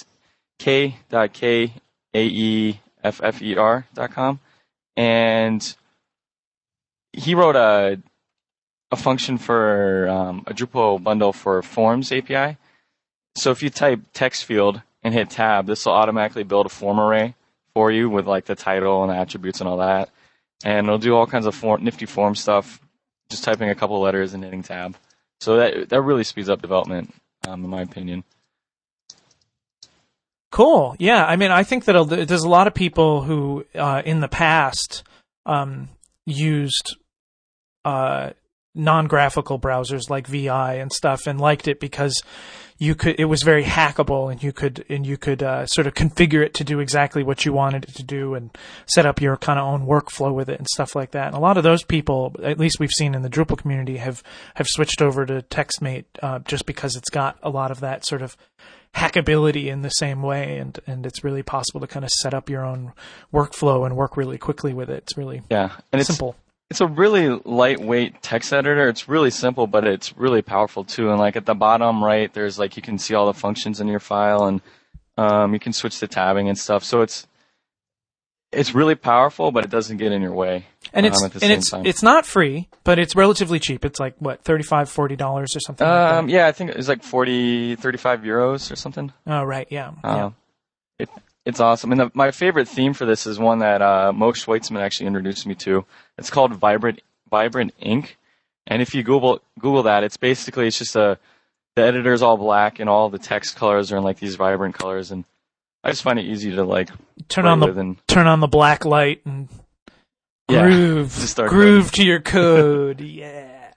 k dot k a e f f e r dot com. And he wrote a a function for um, a Drupal bundle for Forms A P I. So if you type text field and hit tab, this will automatically build a form array for you with like the title and the attributes and all that. And it'll do all kinds of form, nifty form stuff, just typing a couple letters and hitting tab. So that that really speeds up development, um, in my opinion. Cool. Yeah. I mean, I think that there's a lot of people who, uh, in the past, um, used, uh, non-graphical browsers like V I and stuff and liked it because you could, it was very hackable and you could, and you could, uh, sort of configure it to do exactly what you wanted it to do and set up your kind of own workflow with it and stuff like that. And a lot of those people, at least we've seen in the Drupal community, have, have switched over to TextMate, uh, just because it's got a lot of that sort of hackability in the same way, and, and it's really possible to kind of set up your own workflow and work really quickly with it. It's really yeah, and simple. It's, it's a really lightweight text editor. It's really simple, but it's really powerful too. And like at the bottom right, there's like you can see all the functions in your file, and um, you can switch to tabbing and stuff. So it's it's really powerful, but it doesn't get in your way. And it's um, at the and same it's time. it's not free, but it's relatively cheap. It's like what, thirty-five, forty dollars or something. Um, like that. yeah, I think it's like forty, thirty-five euros or something. Oh right, yeah. Uh, yeah. It it's awesome. And the, my favorite theme for this is one that uh, Mo Schweitzman actually introduced me to. It's called Vibrant Vibrant Ink. And if you Google Google that, it's basically it's just a the editor is all black and all the text colors are in like these vibrant colors, and I just find it easy to like turn play on the with and, turn on the black light and yeah, groove just start groove to your code. Yeah.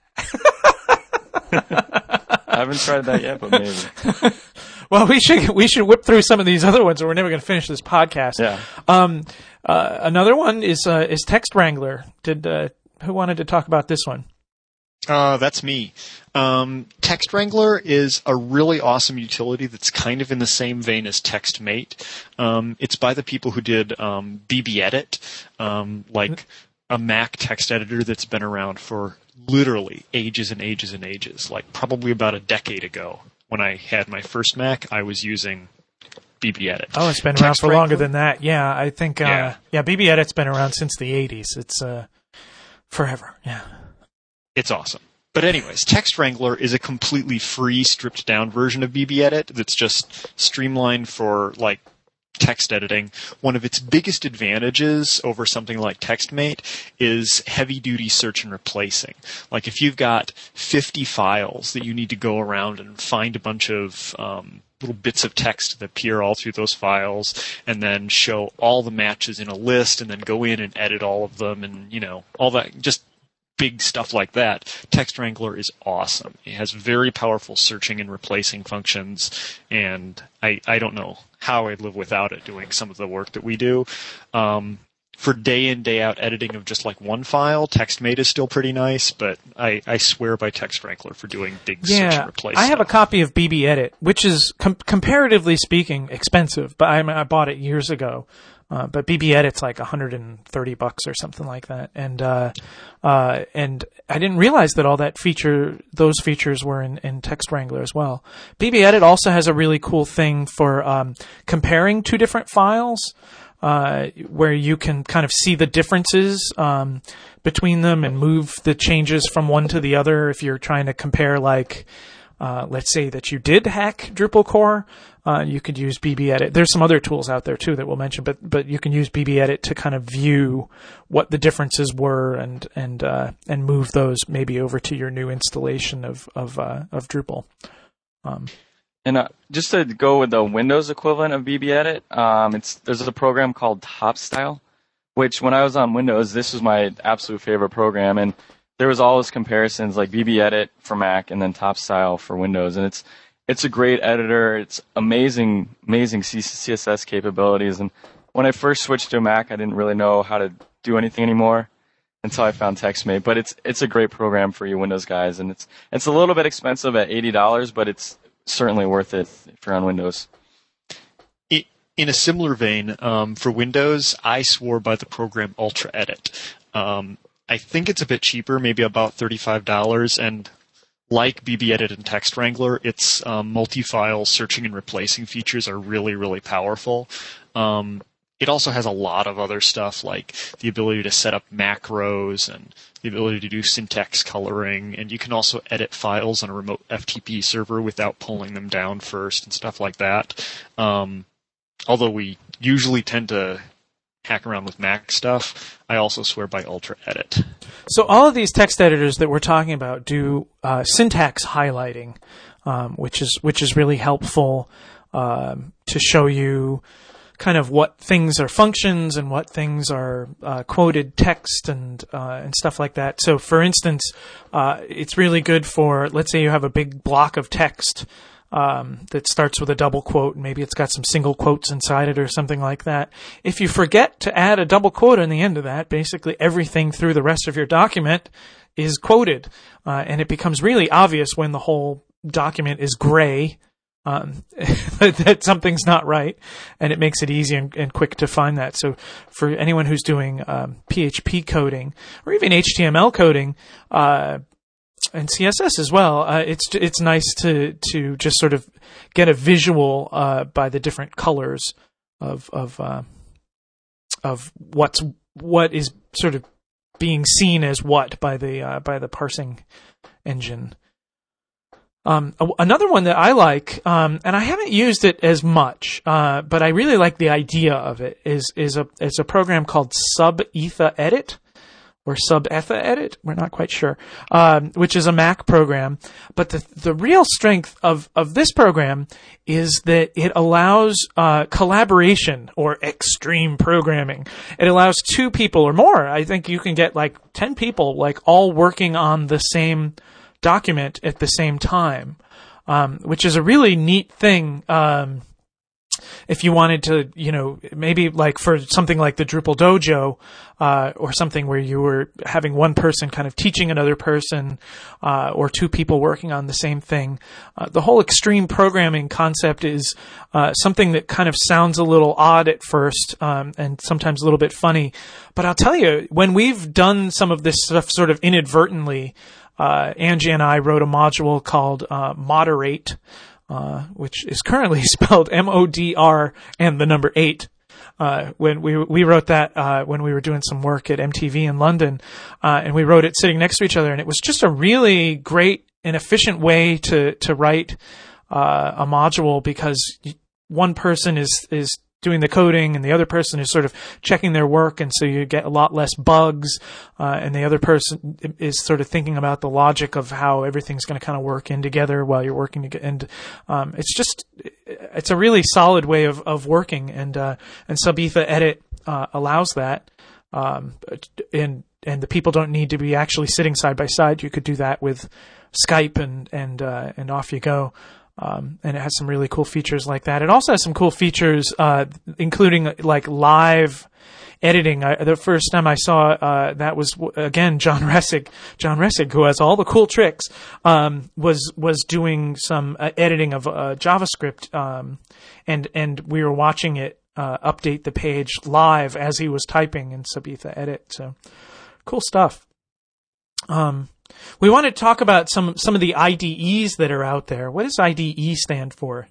I haven't tried that yet, but maybe. Well, we should we should whip through some of these other ones, or we're never going to finish this podcast. Yeah. Um. Uh, another one is uh, is Text Wrangler. Did uh, who wanted to talk about this one? Uh, that's me. Um, Text Wrangler is a really awesome utility that's kind of in the same vein as TextMate. Um, it's by the people who did um, B B Edit, um, like a Mac text editor that's been around for literally ages and ages and ages. Like probably about a decade ago, when I had my first Mac, I was using B B Edit. Oh, it's been Text around for Wrangler? longer than that. Yeah, I think. Uh, Yeah. yeah, B B Edit's been around since the eighties. It's uh, forever. Yeah. It's awesome. But anyways, Text Wrangler is a completely free, stripped down version of B B Edit that's just streamlined for like text editing. One of its biggest advantages over something like TextMate is heavy duty search and replacing. Like if you've got fifty files that you need to go around and find a bunch of um, little bits of text that appear all through those files, and then show all the matches in a list, and then go in and edit all of them, and you know all that, just big stuff like that. Text Wrangler is awesome. It has very powerful searching and replacing functions, and I, I don't know how I'd live without it doing some of the work that we do. Um, for day in, day out editing of just like one file, TextMate is still pretty nice, but I, I swear by Text Wrangler for doing big search and Yeah, replace I have a stuff. copy of B B Edit, which is com- comparatively speaking expensive, but I, I bought it years ago. Uh, but B B Edit's like one hundred thirty bucks or something like that, and uh, uh, and I didn't realize that all that feature, those features were in, in Text Wrangler as well. B B Edit also has a really cool thing for um, comparing two different files, uh, where you can kind of see the differences um, between them and move the changes from one to the other. If you're trying to compare, like, uh, let's say that you did hack Drupal core. Uh, you could use B B Edit. There's some other tools out there too that we'll mention, but but you can use B B Edit to kind of view what the differences were and and uh, and move those maybe over to your new installation of of uh, of Drupal. Um, And uh, just to go with the Windows equivalent of B B Edit, um, it's there's a program called TopStyle, which when I was on Windows, this was my absolute favorite program, and there was all those comparisons like B B Edit for Mac and then TopStyle for Windows, and it's It's a great editor. It's amazing, amazing C S S capabilities. And when I first switched to a Mac, I didn't really know how to do anything anymore until I found TextMate. But it's it's a great program for you Windows guys, and it's it's a little bit expensive at eighty dollars, but it's certainly worth it if you're on Windows. In a similar vein, um, for Windows, I swore by the program Ultra Edit. Um, I think it's a bit cheaper, maybe about thirty-five dollars, and like B B Edit and Text Wrangler, its um, multi-file searching and replacing features are really, really powerful. Um, it also has a lot of other stuff like the ability to set up macros and the ability to do syntax coloring, and you can also edit files on a remote F T P server without pulling them down first and stuff like that. Um, although we usually tend to hack around with Mac stuff, I also swear by Ultra Edit. So all of these text editors that we're talking about do uh, syntax highlighting, um, which is which is really helpful um, to show you kind of what things are functions and what things are uh, quoted text and uh, and stuff like that. So, for instance, uh, it's really good for, let's say you have a big block of text um, that starts with a double quote, and maybe it's got some single quotes inside it or something like that. If you forget to add a double quote on the end of that, basically everything through the rest of your document is quoted, uh, and it becomes really obvious when the whole document is gray, Um, that something's not right, and it makes it easy and, and quick to find that. So for anyone who's doing um, P H P coding or even H T M L coding uh, and C S S as well, uh, it's it's nice to to just sort of get a visual uh, by the different colors of of uh, of what's what is sort of being seen as what by the uh, by the parsing engine. Um, another one that I like, um, and I haven't used it as much, uh, but I really like the idea of it, is, is a, it's a program called Sub-Etha Edit, or Sub-Etha Edit, we're not quite sure, um, which is a Mac program. But the, the real strength of, of this program is that it allows, uh, collaboration or extreme programming. It allows two people or more. I think you can get like ten people, like all working on the same document at the same time, um, which is a really neat thing. Um, if you wanted to, you know, maybe like for something like the Drupal Dojo, uh, or something where you were having one person kind of teaching another person, uh, or two people working on the same thing. Uh, the whole extreme programming concept is, uh, something that kind of sounds a little odd at first, um, and sometimes a little bit funny. But I'll tell you, when we've done some of this stuff sort of inadvertently, Uh, Angie and I wrote a module called uh, Moderate, uh, which is currently spelled M O D R and the number eight. Uh, when we we wrote that uh, when we were doing some work at M T V in London, uh, and we wrote it sitting next to each other, and it was just a really great and efficient way to to write uh, a module, because one person is is doing the coding and the other person is sort of checking their work, and so you get a lot less bugs, uh, and the other person is sort of thinking about the logic of how everything's going to kind of work in together while you're working together. And um, it's just, it's a really solid way of, of working, and uh, and Sub-Etha Edit uh, allows that. Um, and and the people don't need to be actually sitting side by side. You could do that with Skype, and and uh, and off you go. Um, and it has some really cool features like that. It also has some cool features, uh, including like live editing. I, the first time I saw, uh, that was, again, John Ressig, John Ressig, who has all the cool tricks, um, was, was doing some uh, editing of, uh, JavaScript, um, and, and we were watching it, uh, update the page live as he was typing in Sub-Etha Edit. So cool stuff. Um, We want to talk about some, some of the I D Es that are out there. What does I D E stand for?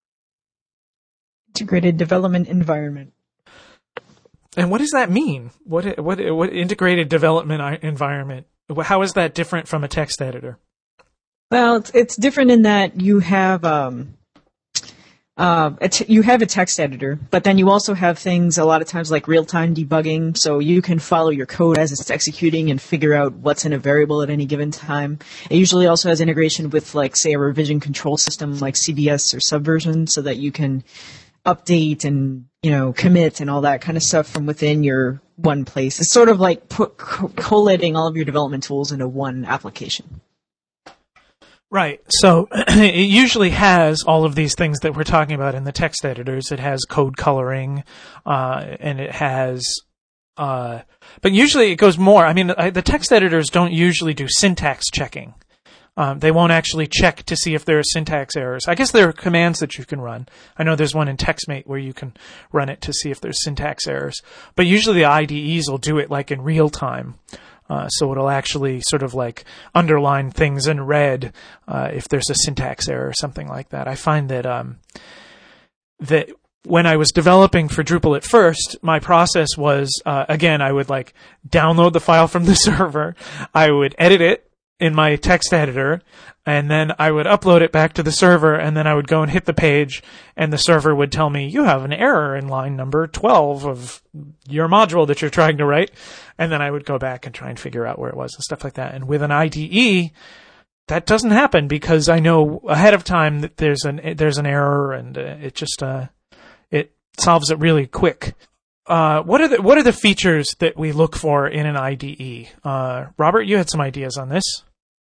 Integrated Development Environment. And what does that mean? What, what, what integrated development environment? How is that different from a text editor? Well, it's, it's different in that you have, um, Uh, it, you have a text editor, but then you also have things a lot of times like real-time debugging, so you can follow your code as it's executing and figure out what's in a variable at any given time. It usually also has integration with, like, say, a revision control system like C B S or Subversion, so that you can update and, you know, commit and all that kind of stuff from within your one place. It's sort of like put, co- collating all of your development tools into one application. Right. So it usually has all of these things that we're talking about in the text editors. It has code coloring, uh, and it has, uh, but usually it goes more. I mean, the text editors don't usually do syntax checking. Um, they won't actually check to see if there are syntax errors. I guess there are commands that you can run. I know there's one in TextMate where you can run it to see if there's syntax errors. But usually the I D Es will do it like in real time. Uh, so it'll actually sort of like underline things in red uh, if there's a syntax error or something like that. I find that um, that when I was developing for Drupal at first, my process was, uh, again, I would like download the file from the server, I would edit it in my text editor, and then I would upload it back to the server, and then I would go and hit the page, and the server would tell me, you have an error in line number twelve of your module that you're trying to write, and then I would go back and try and figure out where it was and stuff like that. And with an I D E, that doesn't happen because I know ahead of time that there's an there's an error, and uh, it just uh, it solves it really quick. Uh, what are the what are the features that we look for in an I D E? Uh, Robert, you had some ideas on this.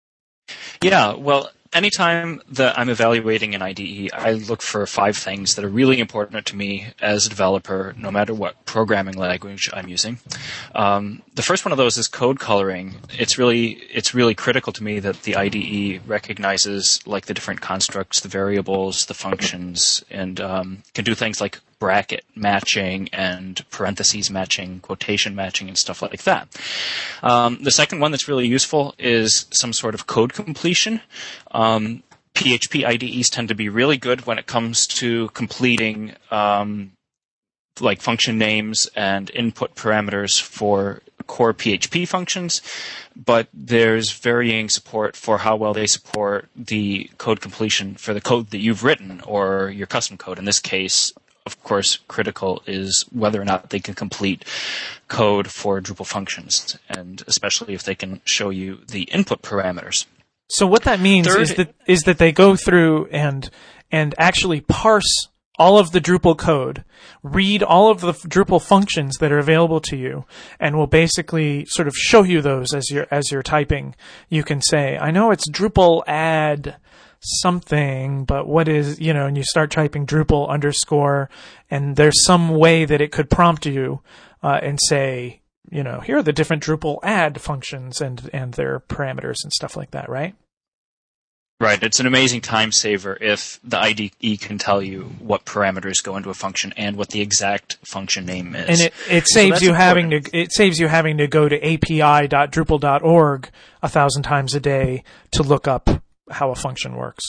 Yeah, well, anytime that I'm evaluating an I D E, I look for five things that are really important to me as a developer, no matter what programming language I'm using. Um, the first one of those is code coloring. It's really it's really critical to me that the I D E recognizes like the different constructs, the variables, the functions, and um, can do things like bracket matching and parentheses matching, quotation matching, and stuff like that. Um, the second one that's really useful is some sort of code completion. Um, P H P I D Es tend to be really good when it comes to completing um, like function names and input parameters for core P H P functions, but there's varying support for how well they support the code completion for the code that you've written or your custom code. In this case, of course, critical is whether or not they can complete code for Drupal functions, and especially if they can show you the input parameters. So what that means Third, is that is that they go through and and actually parse all of the Drupal code, read all of the Drupal functions that are available to you, and will basically sort of show you those as you're as you're typing. You can say, I know it's Drupal add something, but what is, you know, and you start typing Drupal underscore, and there's some way that it could prompt you uh, and say, you know, here are the different Drupal add functions and and their parameters and stuff like that, right? Right. It's an amazing time saver if the I D E can tell you what parameters go into a function and what the exact function name is. And it, it saves so you important. having to it saves you having to go to A P I dot drupal dot org a thousand times a day to look up how a function works.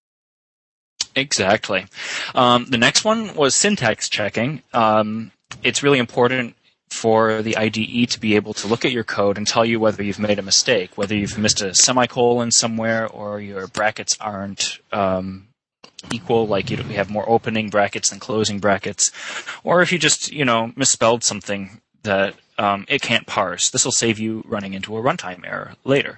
Exactly. Um, the next one was syntax checking. Um, it's really important for the I D E to be able to look at your code and tell you whether you've made a mistake, whether you've missed a semicolon somewhere or your brackets aren't um, equal, like you have more opening brackets than closing brackets, or if you just, you know, misspelled something that um, it can't parse. This will save you running into a runtime error later.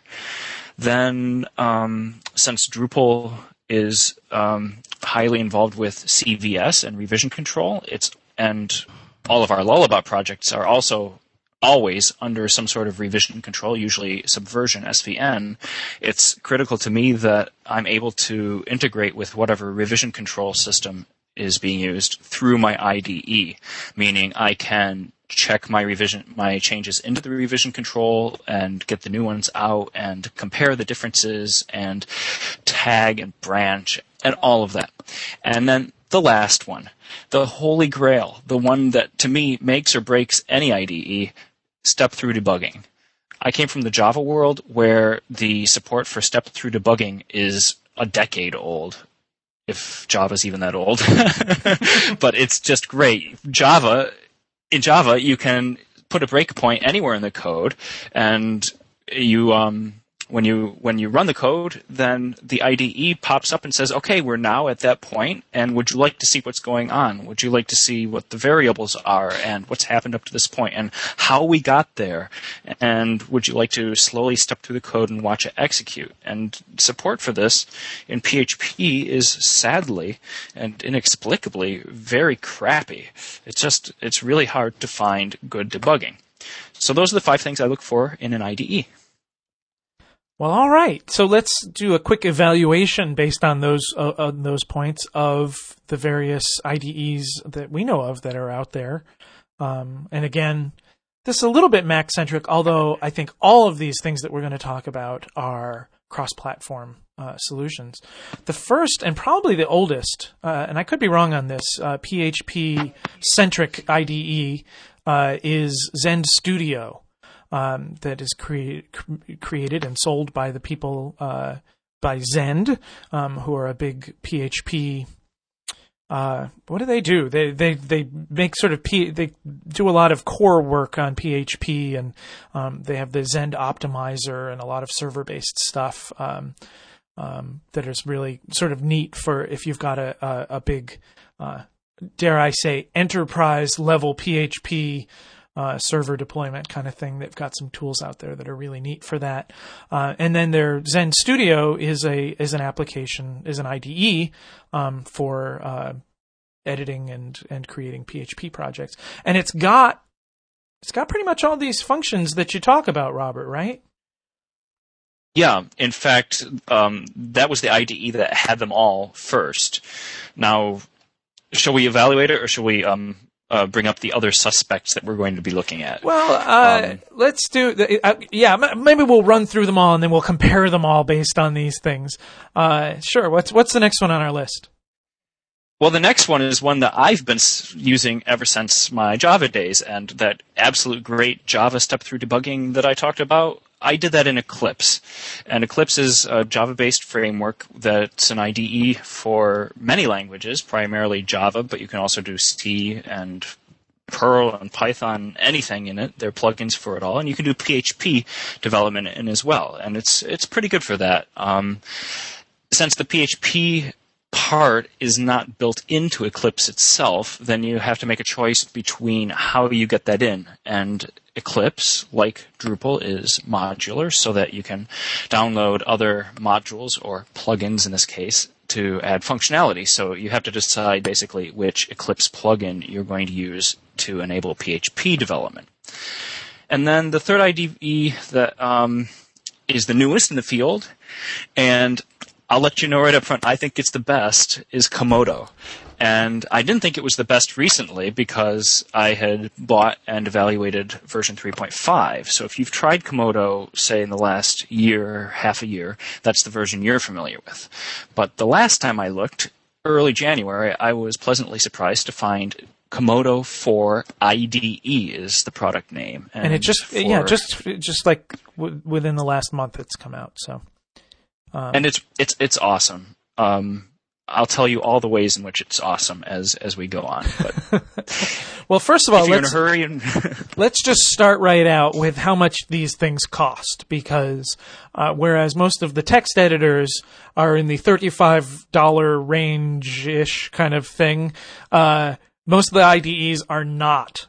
Then, um, since Drupal is um, highly involved with C V S and revision control, it's and all of our Lullabot projects are also always under some sort of revision control, usually Subversion, S V N. It's critical to me that I'm able to integrate with whatever revision control system is being used through my I D E, meaning I can check my revision, my changes into the revision control and get the new ones out and compare the differences and tag and branch and all of that. And then the last one, the holy grail, the one that to me makes or breaks any I D E, step-through debugging. I came from the Java world where the support for step-through debugging is a decade old, if Java's even that old. But it's just great. Java, in Java, you can put a breakpoint anywhere in the code, and you um, when you when you run the code, then the I D E pops up and says, okay, we're now at that point, and would you like to see what's going on? Would you like to see what the variables are and what's happened up to this point and how we got there? And would you like to slowly step through the code and watch it execute? And support for this in P H P is sadly and inexplicably very crappy. It's just, it's really hard to find good debugging. So those are the five things I look for in an I D E. Well, all right. So let's do a quick evaluation based on those uh, on those points of the various I D Es that we know of that are out there. Um, and again, this is a little bit Mac-centric, although I think all of these things that we're going to talk about are cross-platform uh, solutions. The first, and probably the oldest, uh, and I could be wrong on this, uh, P H P-centric I D E uh, is Zend Studio. Um, that is cre- created and sold by the people uh, by Zend, um, who are a big P H P uh, what do they do? They they they make sort of P, they do a lot of core work on P H P, and um, they have the Zend optimizer and a lot of server based stuff um, um, that is really sort of neat for if you've got a a, a big uh, dare I say enterprise level P H P uh, server deployment kind of thing. They've got some tools out there that are really neat for that. Uh, and then their Zend Studio is a is an application, is an I D E um, for uh, editing and and creating P H P projects. And it's got it's got pretty much all these functions that you talk about, Robert, right? Yeah, in fact, um, that was the I D E that had them all first. Now, shall we evaluate it, or shall we um, uh, bring up the other suspects that we're going to be looking at? Well, uh, um, let's do. The, uh, yeah, maybe we'll run through them all and then we'll compare them all based on these things. Uh, sure. What's what's the next one on our list? Well, the next one is one that I've been using ever since my Java days, and that absolute great Java step-through debugging that I talked about. I did that in Eclipse, and Eclipse is a Java-based framework that's an I D E for many languages, primarily Java, but you can also do C and Perl and Python, anything in it. There are plugins for it all, and you can do P H P development in as well, and it's it's pretty good for that. Um, since the P H P part is not built into Eclipse itself, then you have to make a choice between how you get that in. And Eclipse, like Drupal, is modular so that you can download other modules or plugins in this case to add functionality. So you have to decide basically which Eclipse plugin you're going to use to enable P H P development. And then the third I D E that um, is the newest in the field, and I'll let you know right up front, I think it's the best, is Komodo. And I didn't think it was the best recently because I had bought and evaluated version three point five. So if you've tried Komodo, say, in the last year, half a year, that's the version you're familiar with. But the last time I looked, early January, I was pleasantly surprised to find Komodo four I D E is the product name. And, and it just, for, yeah, just just like w- within the last month it's come out, so... Um, and it's it's it's awesome. Um, I'll tell you all the ways in which it's awesome as as we go on. But well, first of all, if you're let's, in a hurry and let's just start right out with how much these things cost, because uh, whereas most of the text editors are in the thirty-five dollars range-ish kind of thing, uh, most of the I D Es are not.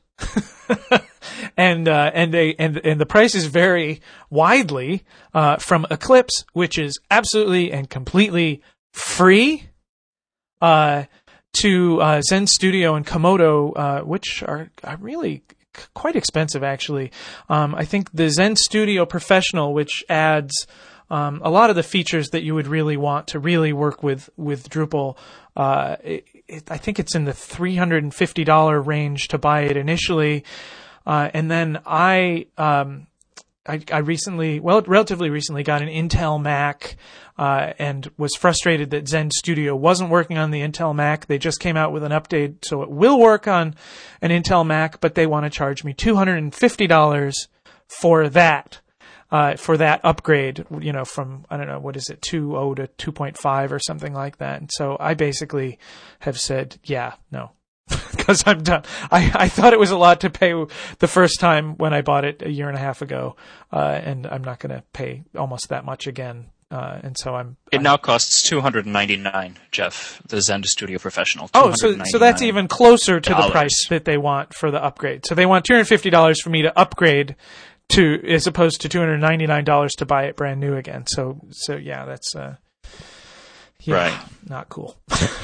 and uh, and they and and the prices vary widely uh, from Eclipse, which is absolutely and completely free, uh, to uh, Zend Studio and Komodo, uh, which are, are really quite expensive, actually. Um, I think the Zend Studio Professional, which adds um, a lot of the features that you would really want to really work with with Drupal. Uh, it, it, I think it's in the three hundred fifty dollars range to buy it initially. Uh, and then I, um, I, I recently, well, relatively recently got an Intel Mac, uh, and was frustrated that Zend Studio wasn't working on the Intel Mac. They just came out with an update, so it will work on an Intel Mac, but they want to charge me two hundred fifty dollars for that. Uh, for that upgrade, you know, from, I don't know, what is it, two point oh to two point five or something like that. And so I basically have said, yeah, no, because I'm done. I, I thought it was a lot to pay the first time when I bought it a year and a half ago, uh, and I'm not going to pay almost that much again. Uh, and so I'm. It I'm, now costs two hundred ninety-nine, Jeff, the Zend Studio Professional. Oh, so so that's even closer to the price that they want for the upgrade. So they want two hundred fifty dollars for me to upgrade to, as opposed to two hundred ninety-nine dollars to buy it brand new again. So, so yeah, that's, uh, yeah, right. Not cool.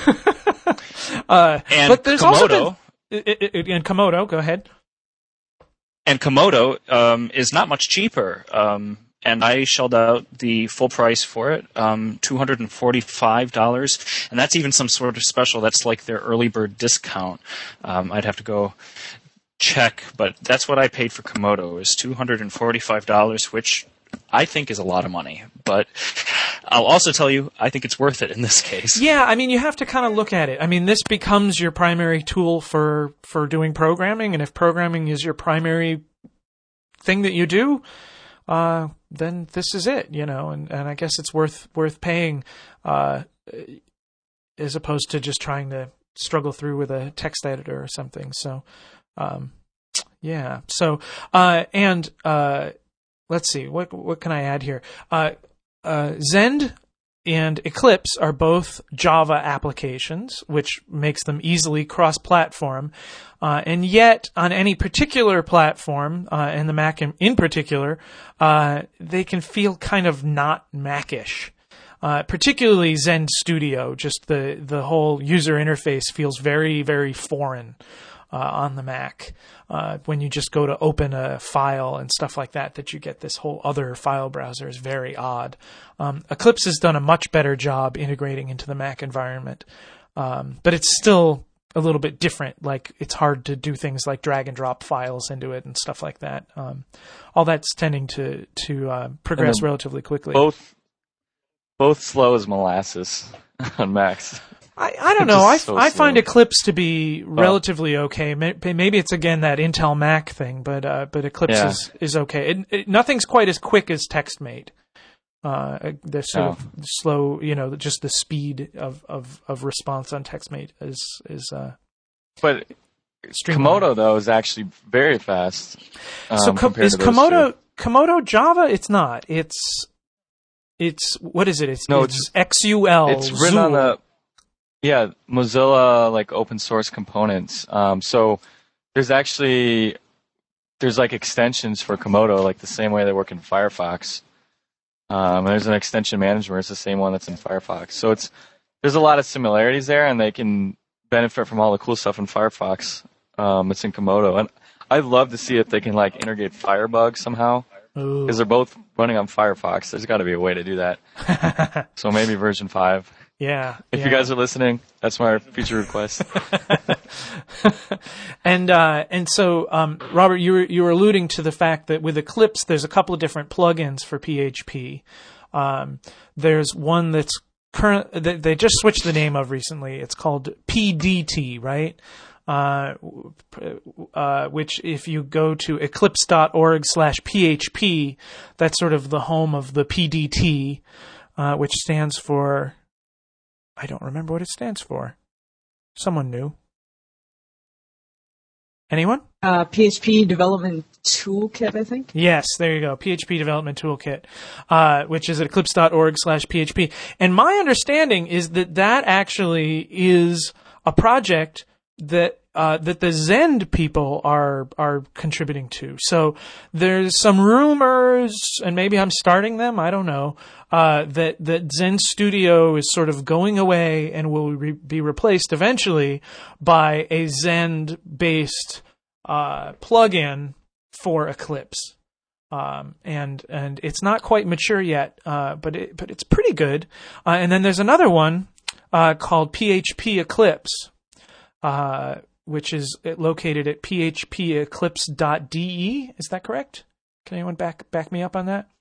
uh, and but there's Komodo, also been, it, it, it, and Komodo, go ahead. And Komodo, um, is not much cheaper. Um, and I shelled out the full price for it, um, two hundred forty-five dollars. And that's even some sort of special. That's like their early bird discount. Um, I'd have to go check, but that's what I paid for Komodo, is two hundred forty-five dollars, which I think is a lot of money. But I'll also tell you, I think it's worth it in this case. Yeah, I mean, you have to kind of look at it. I mean, this becomes your primary tool for, for doing programming, and if programming is your primary thing that you do, uh, then this is it, you know, and, and I guess it's worth worth paying, uh, as opposed to just trying to struggle through with a text editor or something. So, um, yeah. So, uh, and uh, let's see, what what can I add here? Uh, uh, Zend and Eclipse are both Java applications, which makes them easily cross-platform. Uh, and yet, on any particular platform, uh, and the Mac in, in particular, uh, they can feel kind of not Mac-ish. Uh, particularly Zend Studio, just the, the whole user interface feels very, very foreign uh, on the Mac. Uh, when you just go to open a file and stuff like that, that you get this whole other file browser is very odd. Um, Eclipse has done a much better job integrating into the Mac environment, um, but it's still a little bit different. Like, it's hard to do things like drag and drop files into it and stuff like that. Um, all that's tending to to uh, progress relatively quickly. Both both slow as molasses on Macs. I, I don't know. I, so I slow. find Eclipse to be relatively okay. Maybe it's again that Intel Mac thing, but uh, but Eclipse Yeah. is, is okay. It, it, nothing's quite as quick as TextMate. Uh, they're sort No. of slow. You know, just the speed of, of, of response on TextMate is is uh, But streamlined. Komodo though is actually very fast. Um, So co- compared is to those Komodo two. Komodo Java? It's not. It's it's what is it? It's No, it's X U L. It's written on the yeah Mozilla like open source components. Um, so there's actually there's like extensions for Komodo, like the same way they work in Firefox. Um, and there's an extension manager. It's the same one that's in Firefox. So it's there's a lot of similarities there, and they can benefit from all the cool stuff in Firefox. Um, it's in Komodo, and I'd love to see if they can like integrate Firebug somehow, Ooh. because they're both running on Firefox. There's got to be a way to do that. So maybe version five. Yeah. If yeah. you guys are listening, that's my future request. and uh, and so, um, Robert, you were you were alluding to the fact that with Eclipse, there's a couple of different plugins for P H P. Um, there's one that's current that they just switched the name of recently. It's called P D T, right? Uh, uh, which if you go to eclipse.org slash php, that's sort of the home of the P D T, uh, which stands for, I don't remember what it stands for. Someone knew. Anyone? Uh, P H P Development Toolkit, I think. Yes, there you go. P H P Development Toolkit, uh, which is at eclipse.org slash php. And my understanding is that that actually is a project that uh, that the Zend people are are contributing to. So there's some rumors, and maybe I'm starting them. I don't know. Uh, that that Zend Studio is sort of going away and will re- be replaced eventually by a Zend-based uh, plugin for Eclipse. Um, and and it's not quite mature yet, uh, but it, but it's pretty good. Uh, and then there's another one uh, called P H P Eclipse, uh, which is located at p h p eclipse dot d e. Is that correct? Can anyone back back me up on that?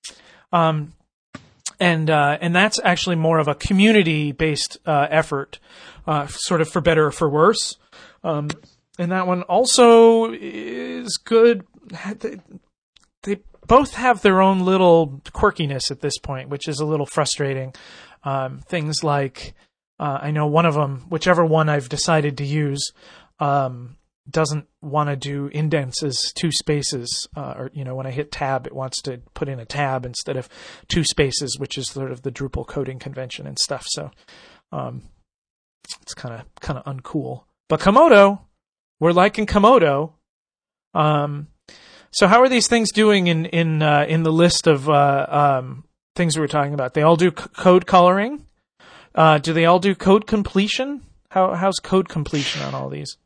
Um, and uh, and that's actually more of a community-based uh, effort, uh, sort of for better or for worse. Um, and that one also is good. They, they both have their own little quirkiness at this point, which is a little frustrating. Um, things like, uh, I know one of them, whichever one I've decided to use, um, doesn't want to do indents as two spaces, uh, or, you know, when I hit tab, it wants to put in a tab instead of two spaces, which is sort of the Drupal coding convention and stuff. So, um, it's kind of, kind of uncool. But Komodo, we're liking Komodo. Um, so how are these things doing in, in, uh, in the list of, uh, um, things we were talking about? They all do c- code coloring. Uh, do they all do code completion? How, how's code completion on all these?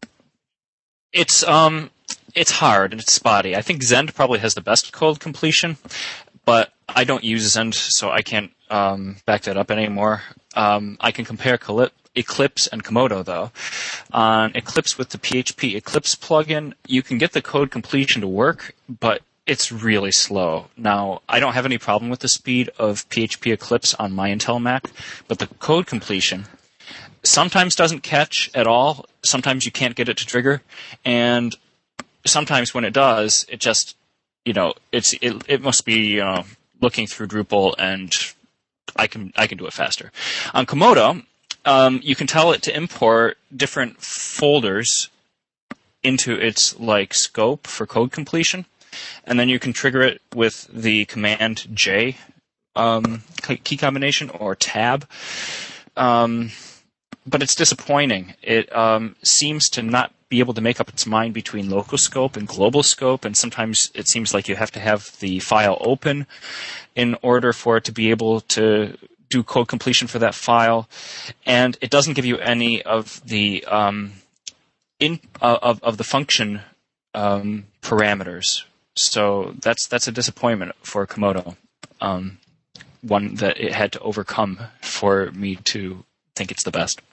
It's um, it's hard and it's spotty. I think Zend probably has the best code completion, but I don't use Zend, so I can't um, back that up anymore. Um, I can compare Calip- Eclipse and Komodo, though. On Eclipse with the P H P Eclipse plugin, you can get the code completion to work, but it's really slow. Now, I don't have any problem with the speed of P H P Eclipse on my Intel Mac, but the code completion sometimes doesn't catch at all. Sometimes you can't get it to trigger, and sometimes when it does, it just, you know, it's it, it must be, you know, looking through Drupal, and I can I can do it faster. On Komodo, um, you can tell it to import different folders into its like scope for code completion, and then you can trigger it with the command J um, key combination or tab. Um, but it's disappointing. It um, seems to not be able to make up its mind between local scope and global scope, and sometimes it seems like you have to have the file open in order for it to be able to do code completion for that file, and it doesn't give you any of the um, in uh, of of the function um, parameters. So that's that's a disappointment for Komodo, um, one that it had to overcome for me to think it's the best.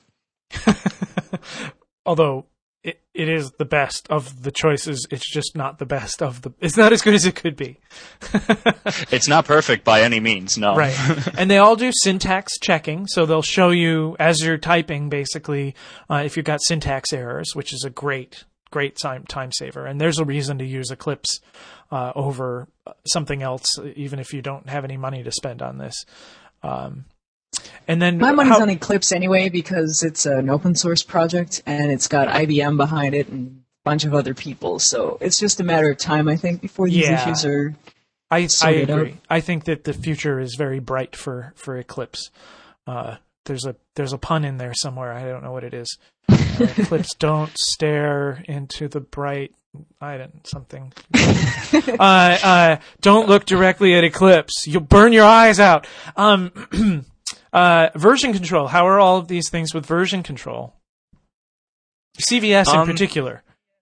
Although it it is the best of the choices, it's just not the best of the. It's not as good as it could be. It's not perfect by any means, no. Right, and they all do syntax checking, so they'll show you as you're typing, basically, uh, if you've got syntax errors, which is a great great time time saver. And there's a reason to use Eclipse uh, over something else, even if you don't have any money to spend on this. Um, And then my money's how, on Eclipse anyway because it's an open source project and it's got I B M behind it and a bunch of other people. So it's just a matter of time, I think, before these Yeah. issues are. I, I sorted agree. out. I think that the future is very bright for for Eclipse. Uh, there's a there's a pun in there somewhere. I don't know what it is. Uh, Eclipse, don't stare into the bright. I don't something. uh, uh, don't look directly at Eclipse. You'll burn your eyes out. Um. Uh, version control. How are all of these things with version control? C V S in Um, particular.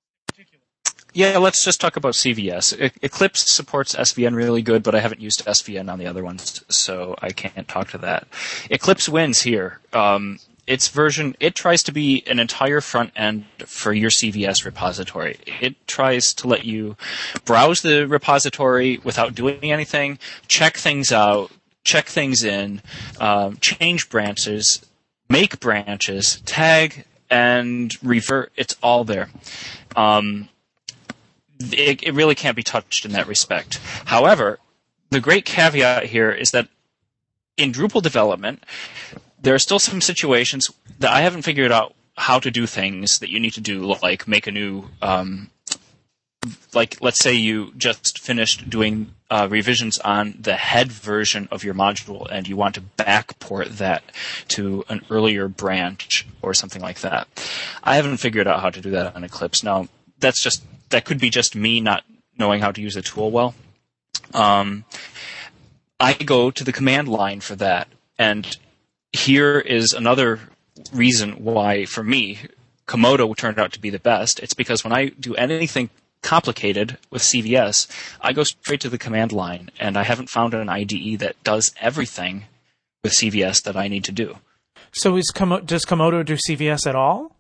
Yeah, let's just talk about C V S. E- Eclipse supports S V N really good, but I haven't used S V N on the other ones, so I can't talk to that. Eclipse wins here. Um, its version, it tries to be an entire front end for your C V S repository. It tries to let you browse the repository without doing anything, check things out, check things in, um, change branches, make branches, tag, and revert. It's all there. Um, it, it really can't be touched in that respect. However, the great caveat here is that in Drupal development, there are still some situations that I haven't figured out how to do things that you need to do, like make a new um, like, let's say you just finished doing uh, revisions on the head version of your module and you want to backport that to an earlier branch or something like that. I haven't figured out how to do that on Eclipse. Now, that's just that could be just me not knowing how to use the tool well. Um, I go to the command line for that, and here is another reason why, for me, Komodo turned out to be the best. It's because when I do anything complicated with C V S, I go straight to the command line, and I haven't found an I D E that does everything with C V S that I need to do. So is Komo- does Komodo do C V S at all?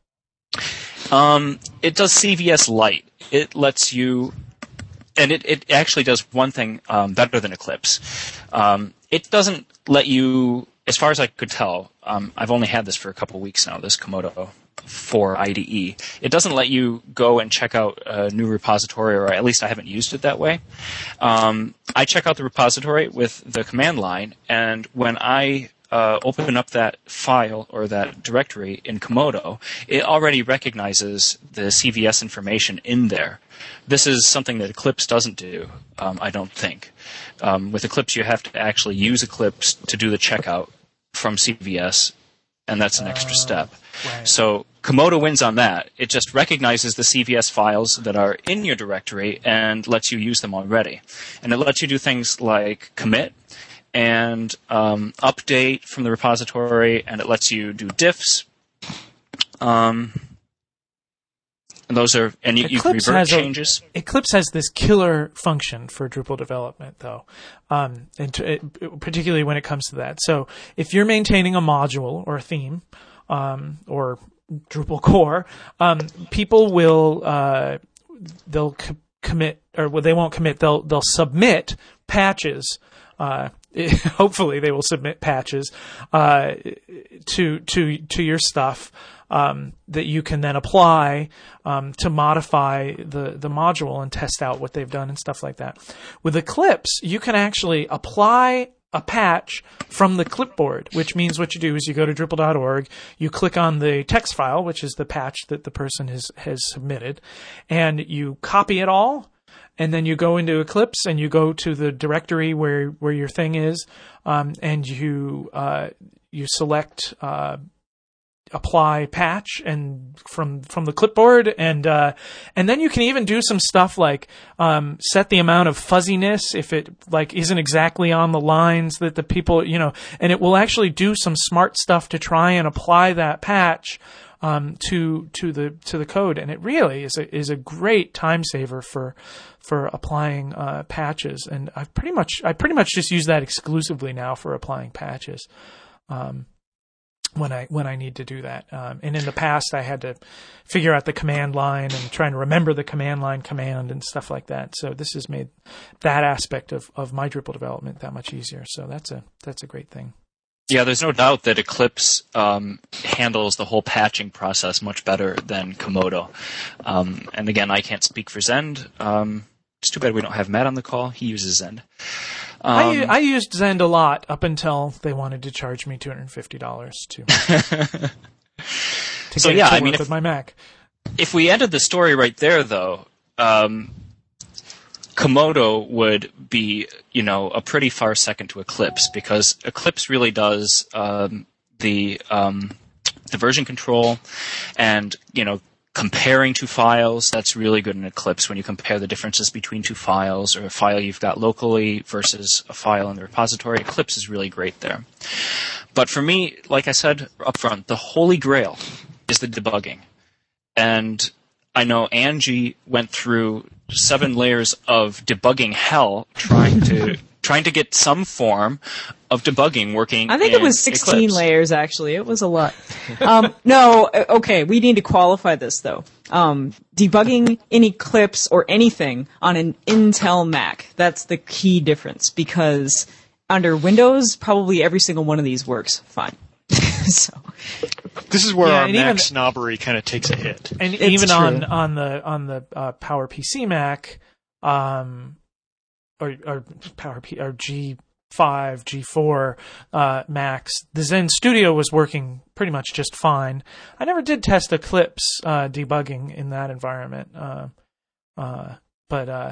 Um, it does C V S Lite. It lets you, and it, it actually does one thing um, better than Eclipse. Um, it doesn't let you, as far as I could tell, um, I've only had this for a couple weeks now, this Komodo four I D E. It doesn't let you go and check out a new repository, or at least I haven't used it that way. Um, I check out the repository with the command line, and when I uh, open up that file or that directory in Komodo, it already recognizes the C V S information in there. This is something that Eclipse doesn't do, um, I don't think. Um, with Eclipse, you have to actually use Eclipse to do the checkout from C V S, and that's an extra step. Right. So Komodo wins on that. It just recognizes the C V S files that are in your directory and lets you use them already. And it lets you do things like commit and um, update from the repository, and it lets you do diffs. Um, and those are, and you, you can Eclipse revert has a- changes. Eclipse has this killer function for Drupal development, though, um, and to, it, particularly when it comes to that. So if you're maintaining a module or a theme, um, or Drupal core, um, people will uh, they'll co- commit, or well, they won't commit. They'll they'll submit patches. Uh, hopefully, they will submit patches uh, to to to your stuff. Um, that you can then apply um, to modify the, the module and test out what they've done and stuff like that. With Eclipse, you can actually apply a patch from the clipboard, which means what you do is you go to Drupal dot org, you click on the text file, which is the patch that the person has, has submitted, and you copy it all, and then you go into Eclipse and you go to the directory where, where your thing is, um, and you, uh, you select, uh, apply patch and from from the clipboard, and uh and then you can even do some stuff like um set the amount of fuzziness if it like isn't exactly on the lines that the people, you know, and it will actually do some smart stuff to try and apply that patch um to to the to the code, and it really is a is a great time saver for for applying uh patches. And I pretty much I pretty much just use that exclusively now for applying patches. um when I when I need to do that. Um, and in the past, I had to figure out the command line and try and remember the command line command and stuff like that. So this has made that aspect of, of my Drupal development that much easier. So that's a that's a great thing. Yeah, there's no doubt that Eclipse um, handles the whole patching process much better than Komodo. Um, and again, I can't speak for Zend. Um, it's too bad we don't have Matt on the call. He uses Zend. Um, I, I used Zend a lot up until they wanted to charge me two hundred fifty dollars to, to so get yeah, it to I work mean, if, with my Mac. If we ended the story right there, though, um, Komodo would be, you know, a pretty far second to Eclipse, because Eclipse really does um, the um, the version control and, you know, comparing two files. That's really good in Eclipse when you compare the differences between two files, or a file you've got locally versus a file in the repository. Eclipse is really great there. But for me, like I said up front, the holy grail is the debugging. And I know Angie went through seven layers of debugging hell trying to trying to get some form of debugging working. I think in it was sixteen Eclipse. layers, actually. It was a lot. Um, no, okay, we need to qualify this, though. Um, debugging in Eclipse or anything on an Intel Mac, that's the key difference, because under Windows, probably every single one of these works fine. So this is where Yeah, our and Mac even- snobbery kind of takes a hit. And It's even true. on, on the on the uh, PowerPC Mac, um, or or Power P or G five, G four uh, Macs, the Zen Studio was working pretty much just fine. I never did test Eclipse uh, debugging in that environment, uh, uh, but uh,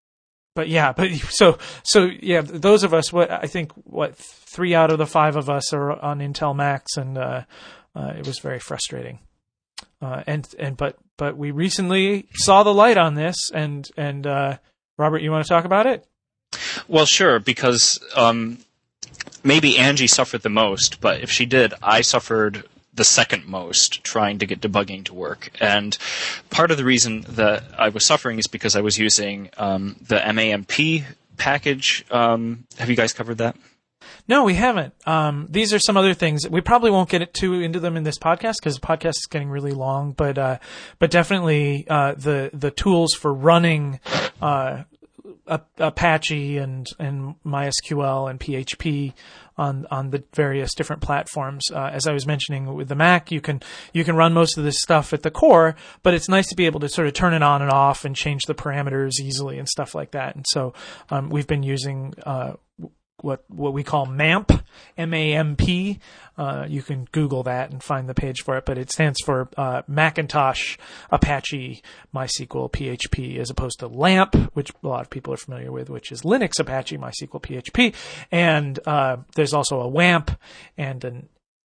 but yeah, but so so yeah, those of us, what I think, what three out of the five of us are on Intel Macs, and uh, uh, it was very frustrating. Uh, and and but but we recently saw the light on this, and and uh, Robert, you want to talk about it? Well, sure, because um, maybe Angie suffered the most, but if she did, I suffered the second most trying to get debugging to work. And part of the reason that I was suffering is because I was using um, the M A M P package. Um, have you guys covered that? No, we haven't. Um, these are some other things. We probably won't get it too into them in this podcast because the podcast is getting really long. But uh, but definitely uh, the the tools for running uh, a- Apache and and MySQL and P H P on on the various different platforms. Uh, as I was mentioning with the Mac, you can you can run most of this stuff at the core, but it's nice to be able to sort of turn it on and off and change the parameters easily and stuff like that. And so um, we've been using uh, what what we call MAMP, M A M P. Uh, you can Google that and find the page for it, but it stands for uh, Macintosh Apache MySQL P H P, as opposed to LAMP, which a lot of people are familiar with, which is Linux Apache MySQL P H P. And uh, there's also a WAMP and an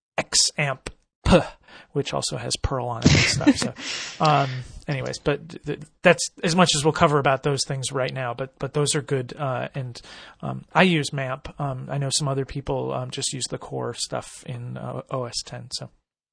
XAMPP, which also has Perl on it and stuff. So, um, anyways, but th- that's as much as we'll cover about those things right now. But but those are good, uh, and um, I use MAMP. Um, I know some other people um, just use the core stuff in uh, O S ten. So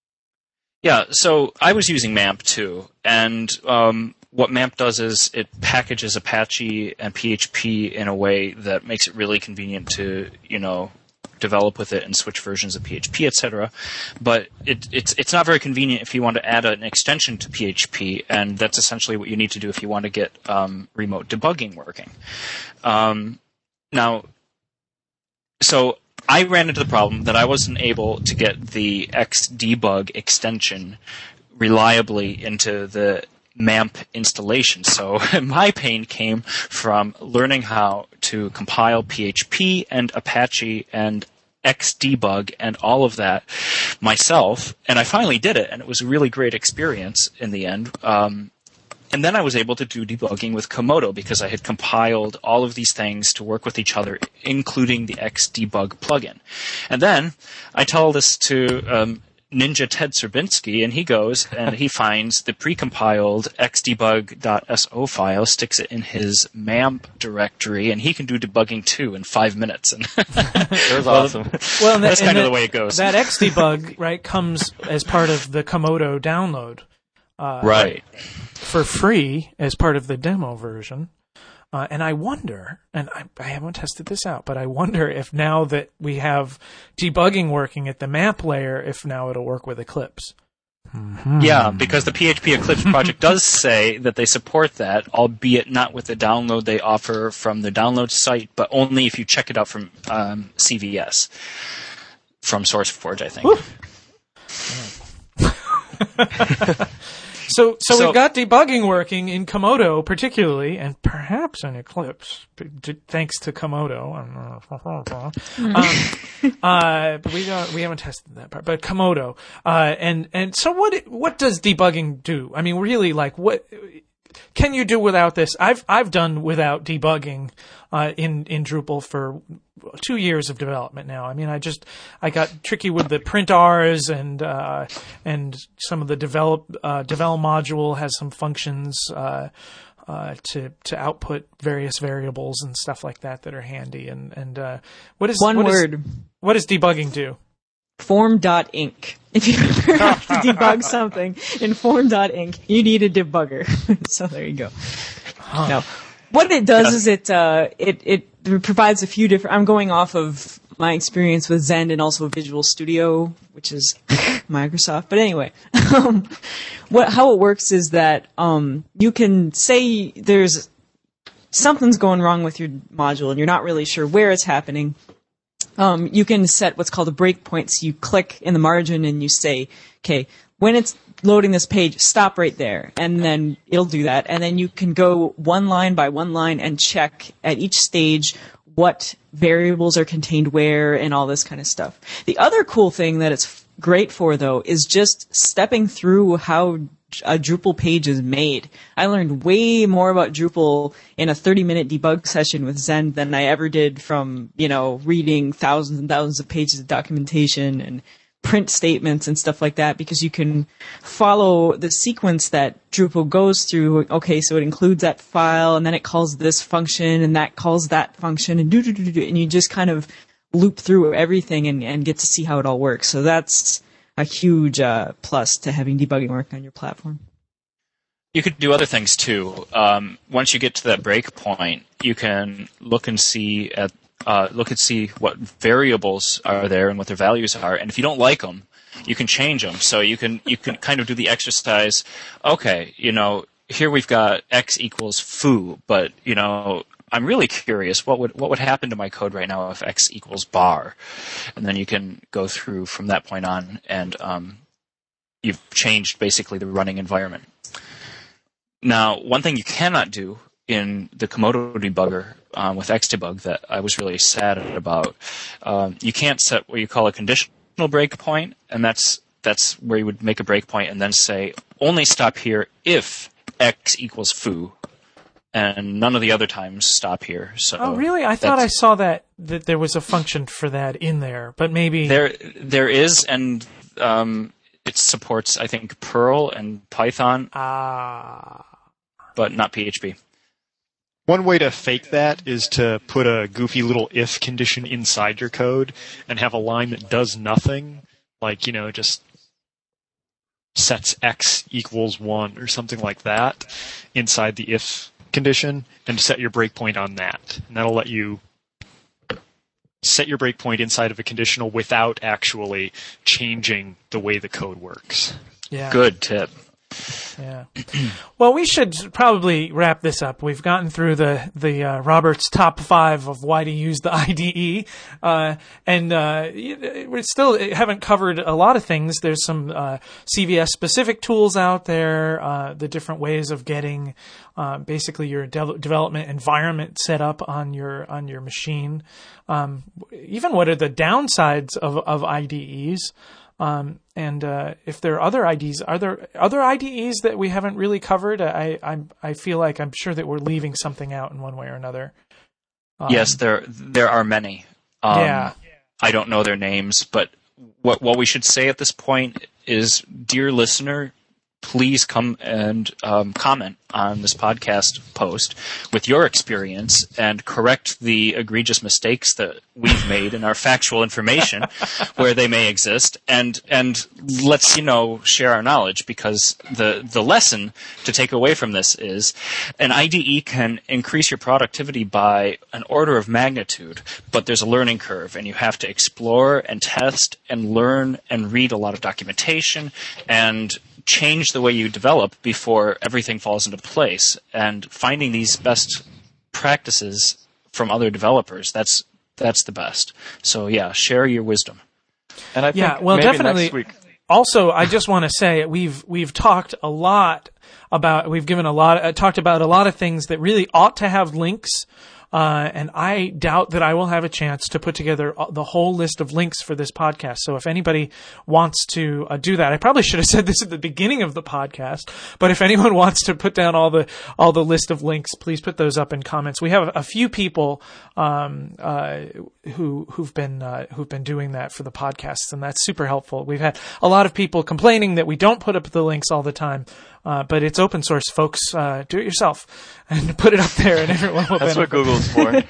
Yeah, so I was using MAMP too, and um, what MAMP does is it packages Apache and P H P in a way that makes it really convenient to, you know, develop with it and switch versions of P H P, et cetera. But it, it's it's not very convenient if you want to add an extension to P H P, and that's essentially what you need to do if you want to get um, remote debugging working. Um, now, so I ran into the problem that I wasn't able to get the Xdebug extension reliably into the MAMP installation. So my pain came from learning how to compile P H P and Apache and Xdebug and all of that myself, and I finally did it, and it was a really great experience in the end. Um, and then I was able to do debugging with Komodo because I had compiled all of these things to work with each other, including the Xdebug plugin. And then I tell this to um, Ninja Ted Serbinsky, and he goes and he finds the precompiled xdebug.so file, sticks it in his MAMP directory, and he can do debugging too in five minutes. And it was awesome. Well, and that, that's and kind that, of the way it goes. That Xdebug, right, comes as part of the Komodo download. Uh, right. For free as part of the demo version. Uh, and I wonder, and I, I haven't tested this out, but I wonder if now that we have debugging working at the MAMP layer, if now it'll work with Eclipse. Mm-hmm. Yeah, because the P H P Eclipse project does say that they support that, albeit not with the download they offer from the download site, but only if you check it out from um, C V S, from SourceForge, I think. So, so, So- we've got debugging working in Komodo, particularly, and perhaps in Eclipse, p- thanks to Komodo. um, uh, but we don't, we haven't tested that part. But Komodo, uh, and and so what? What does debugging do? I mean, really, like, what can you do without this? I've I've done without debugging uh, in in Drupal for two years of development now. I mean, I just I got tricky with the print R's and uh, and some of the develop uh, develop module has some functions uh, uh, to to output various variables and stuff like that that are handy. And and uh, what is One what is- word. what does debugging do? Form dot inc. If you ever have to debug something in Form dot inc, you need a debugger. So there you go. Huh. No. What it does is it, uh, it, it provides a few different, I'm going off of my experience with Zend and also Visual Studio, which is Microsoft. But anyway, um, what, how it works is that, um, you can say there's something's going wrong with your module and you're not really sure where it's happening. Um, you can set what's called a breakpoint. So you click in the margin and you say, okay, when it's loading this page, stop right there. And then it'll do that. And then you can go one line by one line and check at each stage what variables are contained where and all this kind of stuff. The other cool thing that it's great for, though, is just stepping through how a Drupal page is made. I learned way more about Drupal in a thirty minute debug session with Zend than I ever did from, you know, reading thousands and thousands of pages of documentation and print statements and stuff like that, because you can follow the sequence that Drupal goes through. Okay, so it includes that file, and then it calls this function, and that calls that function, and do do do do, and you just kind of loop through everything and, and get to see how it all works. So that's a huge uh, plus to having debugging work on your platform. You could do other things too. Um, once you get to that break point, you can look and see at uh, look and see what variables are there and what their values are. And if you don't like them, you can change them. So you can you can kind of do the exercise. Okay, you know, here we've got x equals foo, but you know, I'm really curious what would what would happen to my code right now if x equals bar, and then you can go through from that point on, and um, you've changed basically the running environment. Now, one thing you cannot do in the Komodo debugger um, with Xdebug that I was really sad about, um, you can't set what you call a conditional breakpoint, and that's that's where you would make a breakpoint and then say only stop here if x equals foo. And none of the other times stop here. So Oh, really? I thought I saw that that there was a function for that in there, but maybe there there is, and um, it supports I think Perl and Python, ah. but not P H P. One way to fake that is to put a goofy little if condition inside your code and have a line that does nothing, like, you know, just sets x equals one or something like that inside the if condition, and set your breakpoint on that. And that'll let you set your breakpoint inside of a conditional without actually changing the way the code works. Yeah. Good tip. Yeah. Well, we should probably wrap this up. We've gotten through the the uh, Robert's top five of why to use the I D E, uh, and uh, we still haven't covered a lot of things. There's some uh, C V S specific tools out there, uh, the different ways of getting uh, basically your de- development environment set up on your on your machine. Um, even what are the downsides of of I D Es? Um, and, uh, if there are other I D Es, are there other I D Es that we haven't really covered? I, I, I feel like I'm sure that we're leaving something out in one way or another. Um, yes, there, there are many. Um, yeah. I don't know their names, but what, what we should say at this point is, dear listener, please come and um, comment on this podcast post with your experience and correct the egregious mistakes that we've made in our factual information where they may exist, and and let's, you know, share our knowledge, because the the lesson to take away from this is an I D E can increase your productivity by an order of magnitude, but there's a learning curve, and you have to explore and test and learn and read a lot of documentation and change the way you develop before everything falls into place. And finding these best practices from other developers, that's that's the best. So yeah, share your wisdom. And I think yeah, well, maybe definitely. next week. Also, I just want to say we've we've talked a lot about we've given a lot uh, talked about a lot of things that really ought to have links. Uh, and I doubt that I will have a chance to put together the whole list of links for this podcast. So if anybody wants to uh, do that, I probably should have said this at the beginning of the podcast, but if anyone wants to put down all the, all the list of links, please put those up in comments. We have a few people, um, uh, who, who've been, uh, who've been doing that for the podcasts, and that's super helpful. We've had a lot of people complaining that we don't put up the links all the time. Uh, but it's open source, folks. Uh, do it yourself and put it up there, and everyone will That's benefit. what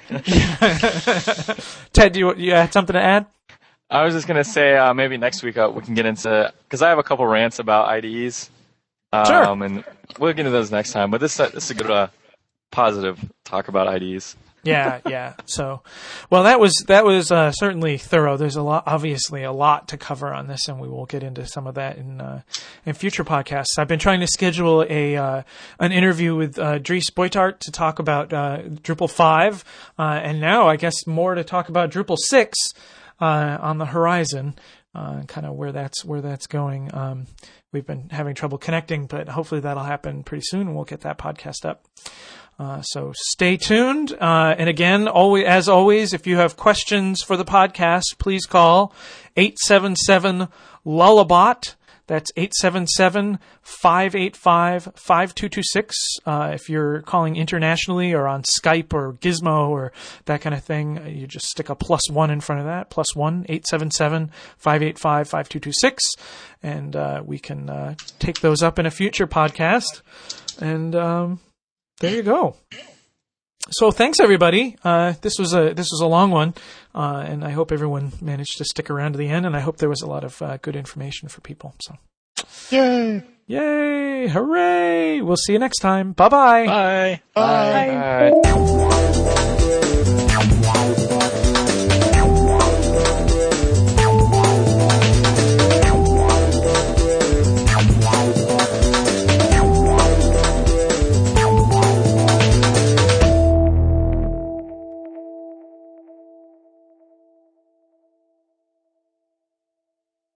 Google's for. Ted, do you, you had something to add? I was just going to say uh, maybe next week uh, we can get into, because I have a couple rants about I D Es. Um, Sure. And we'll get into those next time. But this, uh, this is a good uh, positive talk about I D Es. Yeah, yeah. So, well, that was that was uh, certainly thorough. There's a lot, obviously, a lot to cover on this, and we will get into some of that in uh, in future podcasts. I've been trying to schedule a uh, an interview with uh, Dries Boytart to talk about uh, Drupal five, uh, and now I guess more to talk about Drupal six uh, on the horizon, uh, kind of where that's where that's going. Um, we've been having trouble connecting, but hopefully that'll happen pretty soon, and we'll get that podcast up. Uh, so stay tuned. Uh, and again, always, as always, if you have questions for the podcast, please call eight seven seven lullabot. That's eight seven seven, five eight five, five two two six. Uh, if you're calling internationally or on Skype or Gizmo or that kind of thing, you just stick a plus one in front of that. Plus one, eight seven seven, five eight five, five two two six. And, uh, we can, uh, take those up in a future podcast. And, um, there you go. So thanks everybody. Uh, this was a this was a long one, uh, and I hope everyone managed to stick around to the end. And I hope there was a lot of uh, good information for people. So, Yay! yay! Hooray! We'll see you next time. Bye-bye. Bye. Bye. Bye.